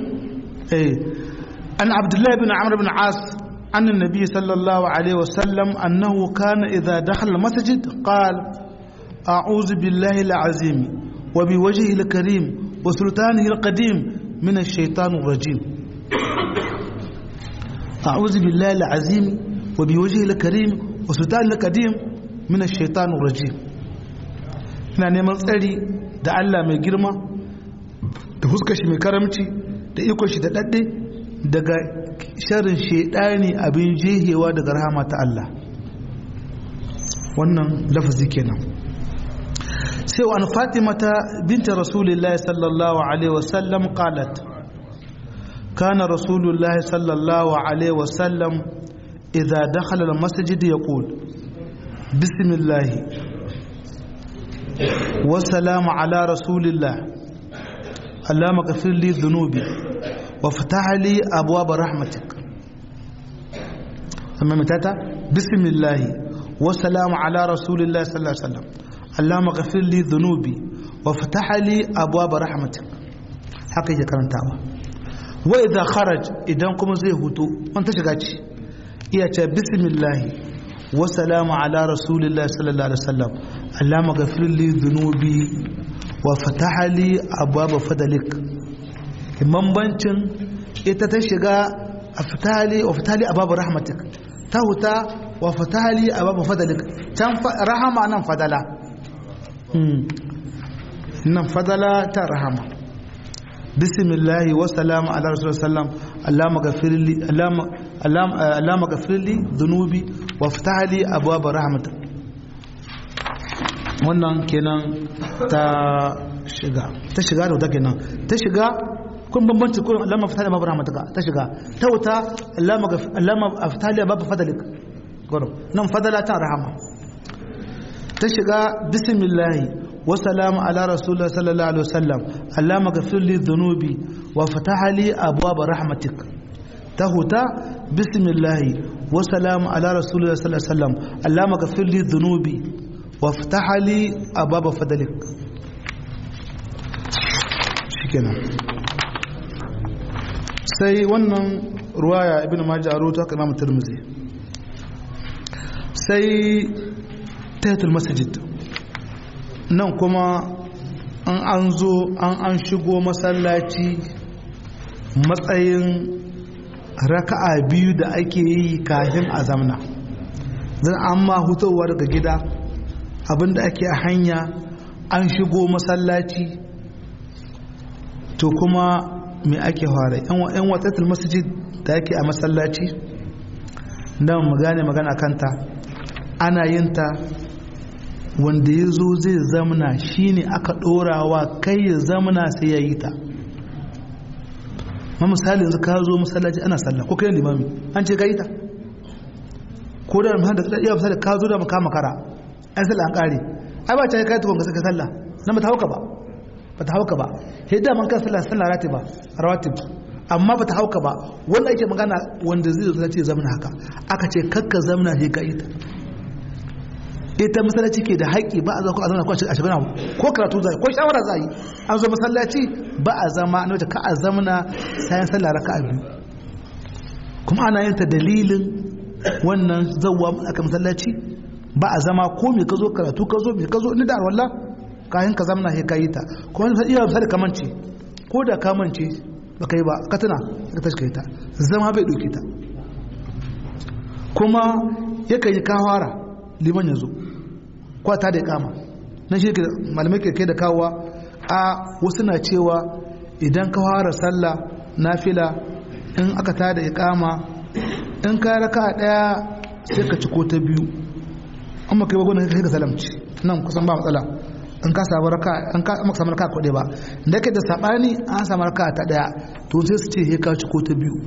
an Abdullah ibn Amr ibn As an annabi sallallahu alaihi wasallam annahu kana idha dakhala al-masjid qala a'udhu billahi al-azim wa biwajhihi al-karim wa sultanihi al-qadim min ash-shaytanir rajim a'udhu billahi al-azim wa biwajhihi al-karim wa sultanihi al-qadim min ash-shaytanir rajim ina neman tsari da Allah mai girma da fuskar shi mai karamci da ikon shi da dadde daga sharrin shedani abin jehewa daga rahama ta Allah wannan lafazi kenan sai wa Fatimata binta Rasulullahi sallallahu alaihi wasallam qalat kana Rasulullahi sallallahu alaihi wasallam idza dakhala al-masjid yaqul bismillah والسلام على رسول الله اللهم اغفر لي ذنوبي وافتح لي ابواب رحمتك ثم متى بسم الله والسلام على رسول الله صلى الله عليه وسلم اللهم اغفر لي ذنوبي وافتح لي ابواب رحمتك haka yake karantawa wa idza kharaj idan kuma zai hutu an ta shiga ci iya ce bismillah wa salamu ala rasulillahi sallallahu alaihi wasallam allama ghafir li dhunubi wa fataha li abwaba fadlik bambancin ita ta shiga aftali wa fatali abwaba rahmatik ta huta wa fatali abwaba fadlik can rahama nan fadala nan fadala ta rahama bismillahi wa salamu ala rasulillah sallam allama gafirli dhunubi wa ftahli abwaab rahmatik wannan kenan ta shiga da wata kenan ta shiga kun bambanci kun allama ftahli abwaab rahmatika ta shiga ta wuta allama ftahli abwaab fadlik goro nan fadala ta rahama ta shiga bismillahi وسلام على رسول الله صلى الله عليه وسلم اللهم اغفر لي ذنوبي وفتح لي ابواب رحمتك تهتا بسم الله وسلام على رسول الله صلى الله عليه وسلم اللهم اغفر لي ذنوبي وفتح لي ابواب فضلك shikenan sai wannan ruwaya ibnu majah rawaito haka imam tirmidhi sai tahiyatul masjid nan kuma an zo an shigo masallaci matsayin raka'a biyu da ake yi kafin a zamna zan amma hutowa daga gida abinda ake a hanya an shigo masallaci to kuma me ake fara yan watatul masjid da ake a masallaci dan mu gane magana kanta ana yin ta wanda ya zo zai zamana shi ne aka ɗorawa kai ya zamana sai ya yi ta ma misali yanzu ka zo masallaci ana sallah ko kai limami an ce ka yi ta ko da iya misali ka zo da maka makara an sallah an ƙare ai ba ta kai tukun ka sallah na ba ta hauka ba sai da man kan sallah rawatib amma ba ta hauka ba wanda ake magana wanda zai zo ce zamana haka aka ce kakka zamana sai ka yi ta ita masallaci ke da haƙƙi ba a zama a zama a shiga ko karatu zai ko shawara zai an zo masallaci ba a zama na wata ka a zamana sayan sallah raka'a biyu kuma ana yin ta dalilin wannan zawwa aka masallaci ba a zama ko me ka zo karatu ka zo me ka zo ni da walla kayan ka zamana sai ka yi ta kuma sai iya misali kamanci ko da kamanci ba kai ba ka tuna ka tashi kai ta zama bai dauke ta kuma yakan yi kawara liman ya zo kwata da kama na shi malamai ke da kawowa a wasu na cewa idan ka fara sallah nafila in aka tada iqama in ka raka daya sai ka ci ko ta biyu amma kai bagona kai ka salamci nan kusan ba matsala in ka samu raka in ka maka samu raka ko dai ba da kai da sabani an samu raka ta daya to sai su ce sai ka ci ko ta biyu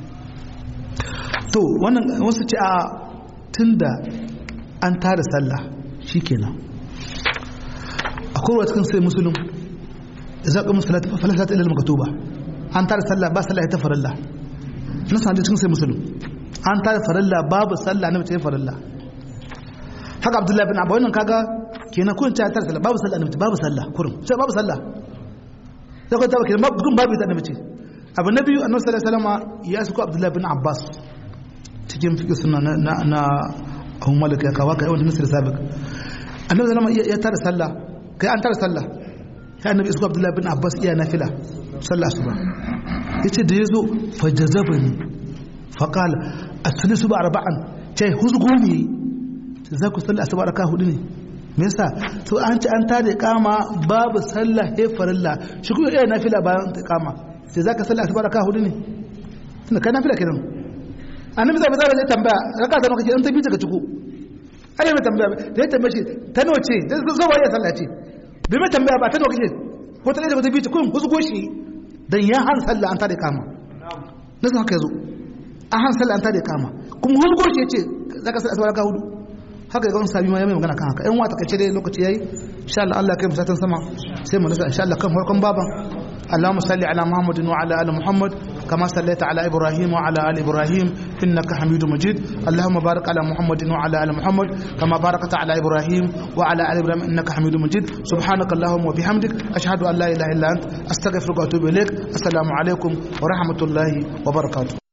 to wannan wasu ce a tunda an tada sallah shikenan akwai wata cikin sai musulun idza qama salatu fala salata illa al-maktuba an tada sallah ba sallah ita farilla na san cikin sai musulun an tada farilla babu sallah na mace farilla haka abdullahi bin abba wannan kaga kenan kun ta tada sallah babu sallah na mace babu sallah kurum sai babu sallah sai ko ta ba kenan babu ita na mace abu na biyu annabi sallallahu alaihi wasallam ya sako abdullahi bin abbas cikin fiqh sunna na Abu Malik ya kawo kai wanda Misri sabiq annabi zalama ya tara sallah kai an tara sallah sai annabi isu Abdullah bin Abbas iya nafila sallah asuba yace da yazo fajazabani faqala as-salisu bi arba'an ce huzgumi za ku sallah asuba raka hudu ne me yasa to an ci an tada iqama babu sallah he farilla shi kuma iya nafila bayan iqama sai zaka sallah asuba raka hudu ne tunda kai nafila kenan annabi zai bazara zai tambaya raka ta kake in ta bice ka ciko ai mai tambaya da tambaya shi ta nawa ce da zo waye sallah ce bai mai tambaya ba ta nawa kake ko ta da ta bice kun kusugo shi dan ya han sallah an ta da kama nazo haka yazo an han sallah an ta da kama kuma hulgo shi yace zaka sallah asaba raka hudu haka ga sabi ma ya mai magana kan haka ɗan wata kace dai lokaci yayi insha Allah Allah kai musatan sama sai mu nasa insha Allah kan farkon baban اللهم صل على محمد وعلى ال محمد كما صليت على إبراهيم وعلى آل إبراهيم إنك حميد مجيد اللهم بارك على محمد وعلى آل محمد كما باركت على إبراهيم وعلى آل إبراهيم إنك حميد مجيد سبحانك اللهم وبحمدك أشهد أن لا إله إلا أنت أستغفرك وأتوب إليك السلام عليكم ورحمة الله وبركاته.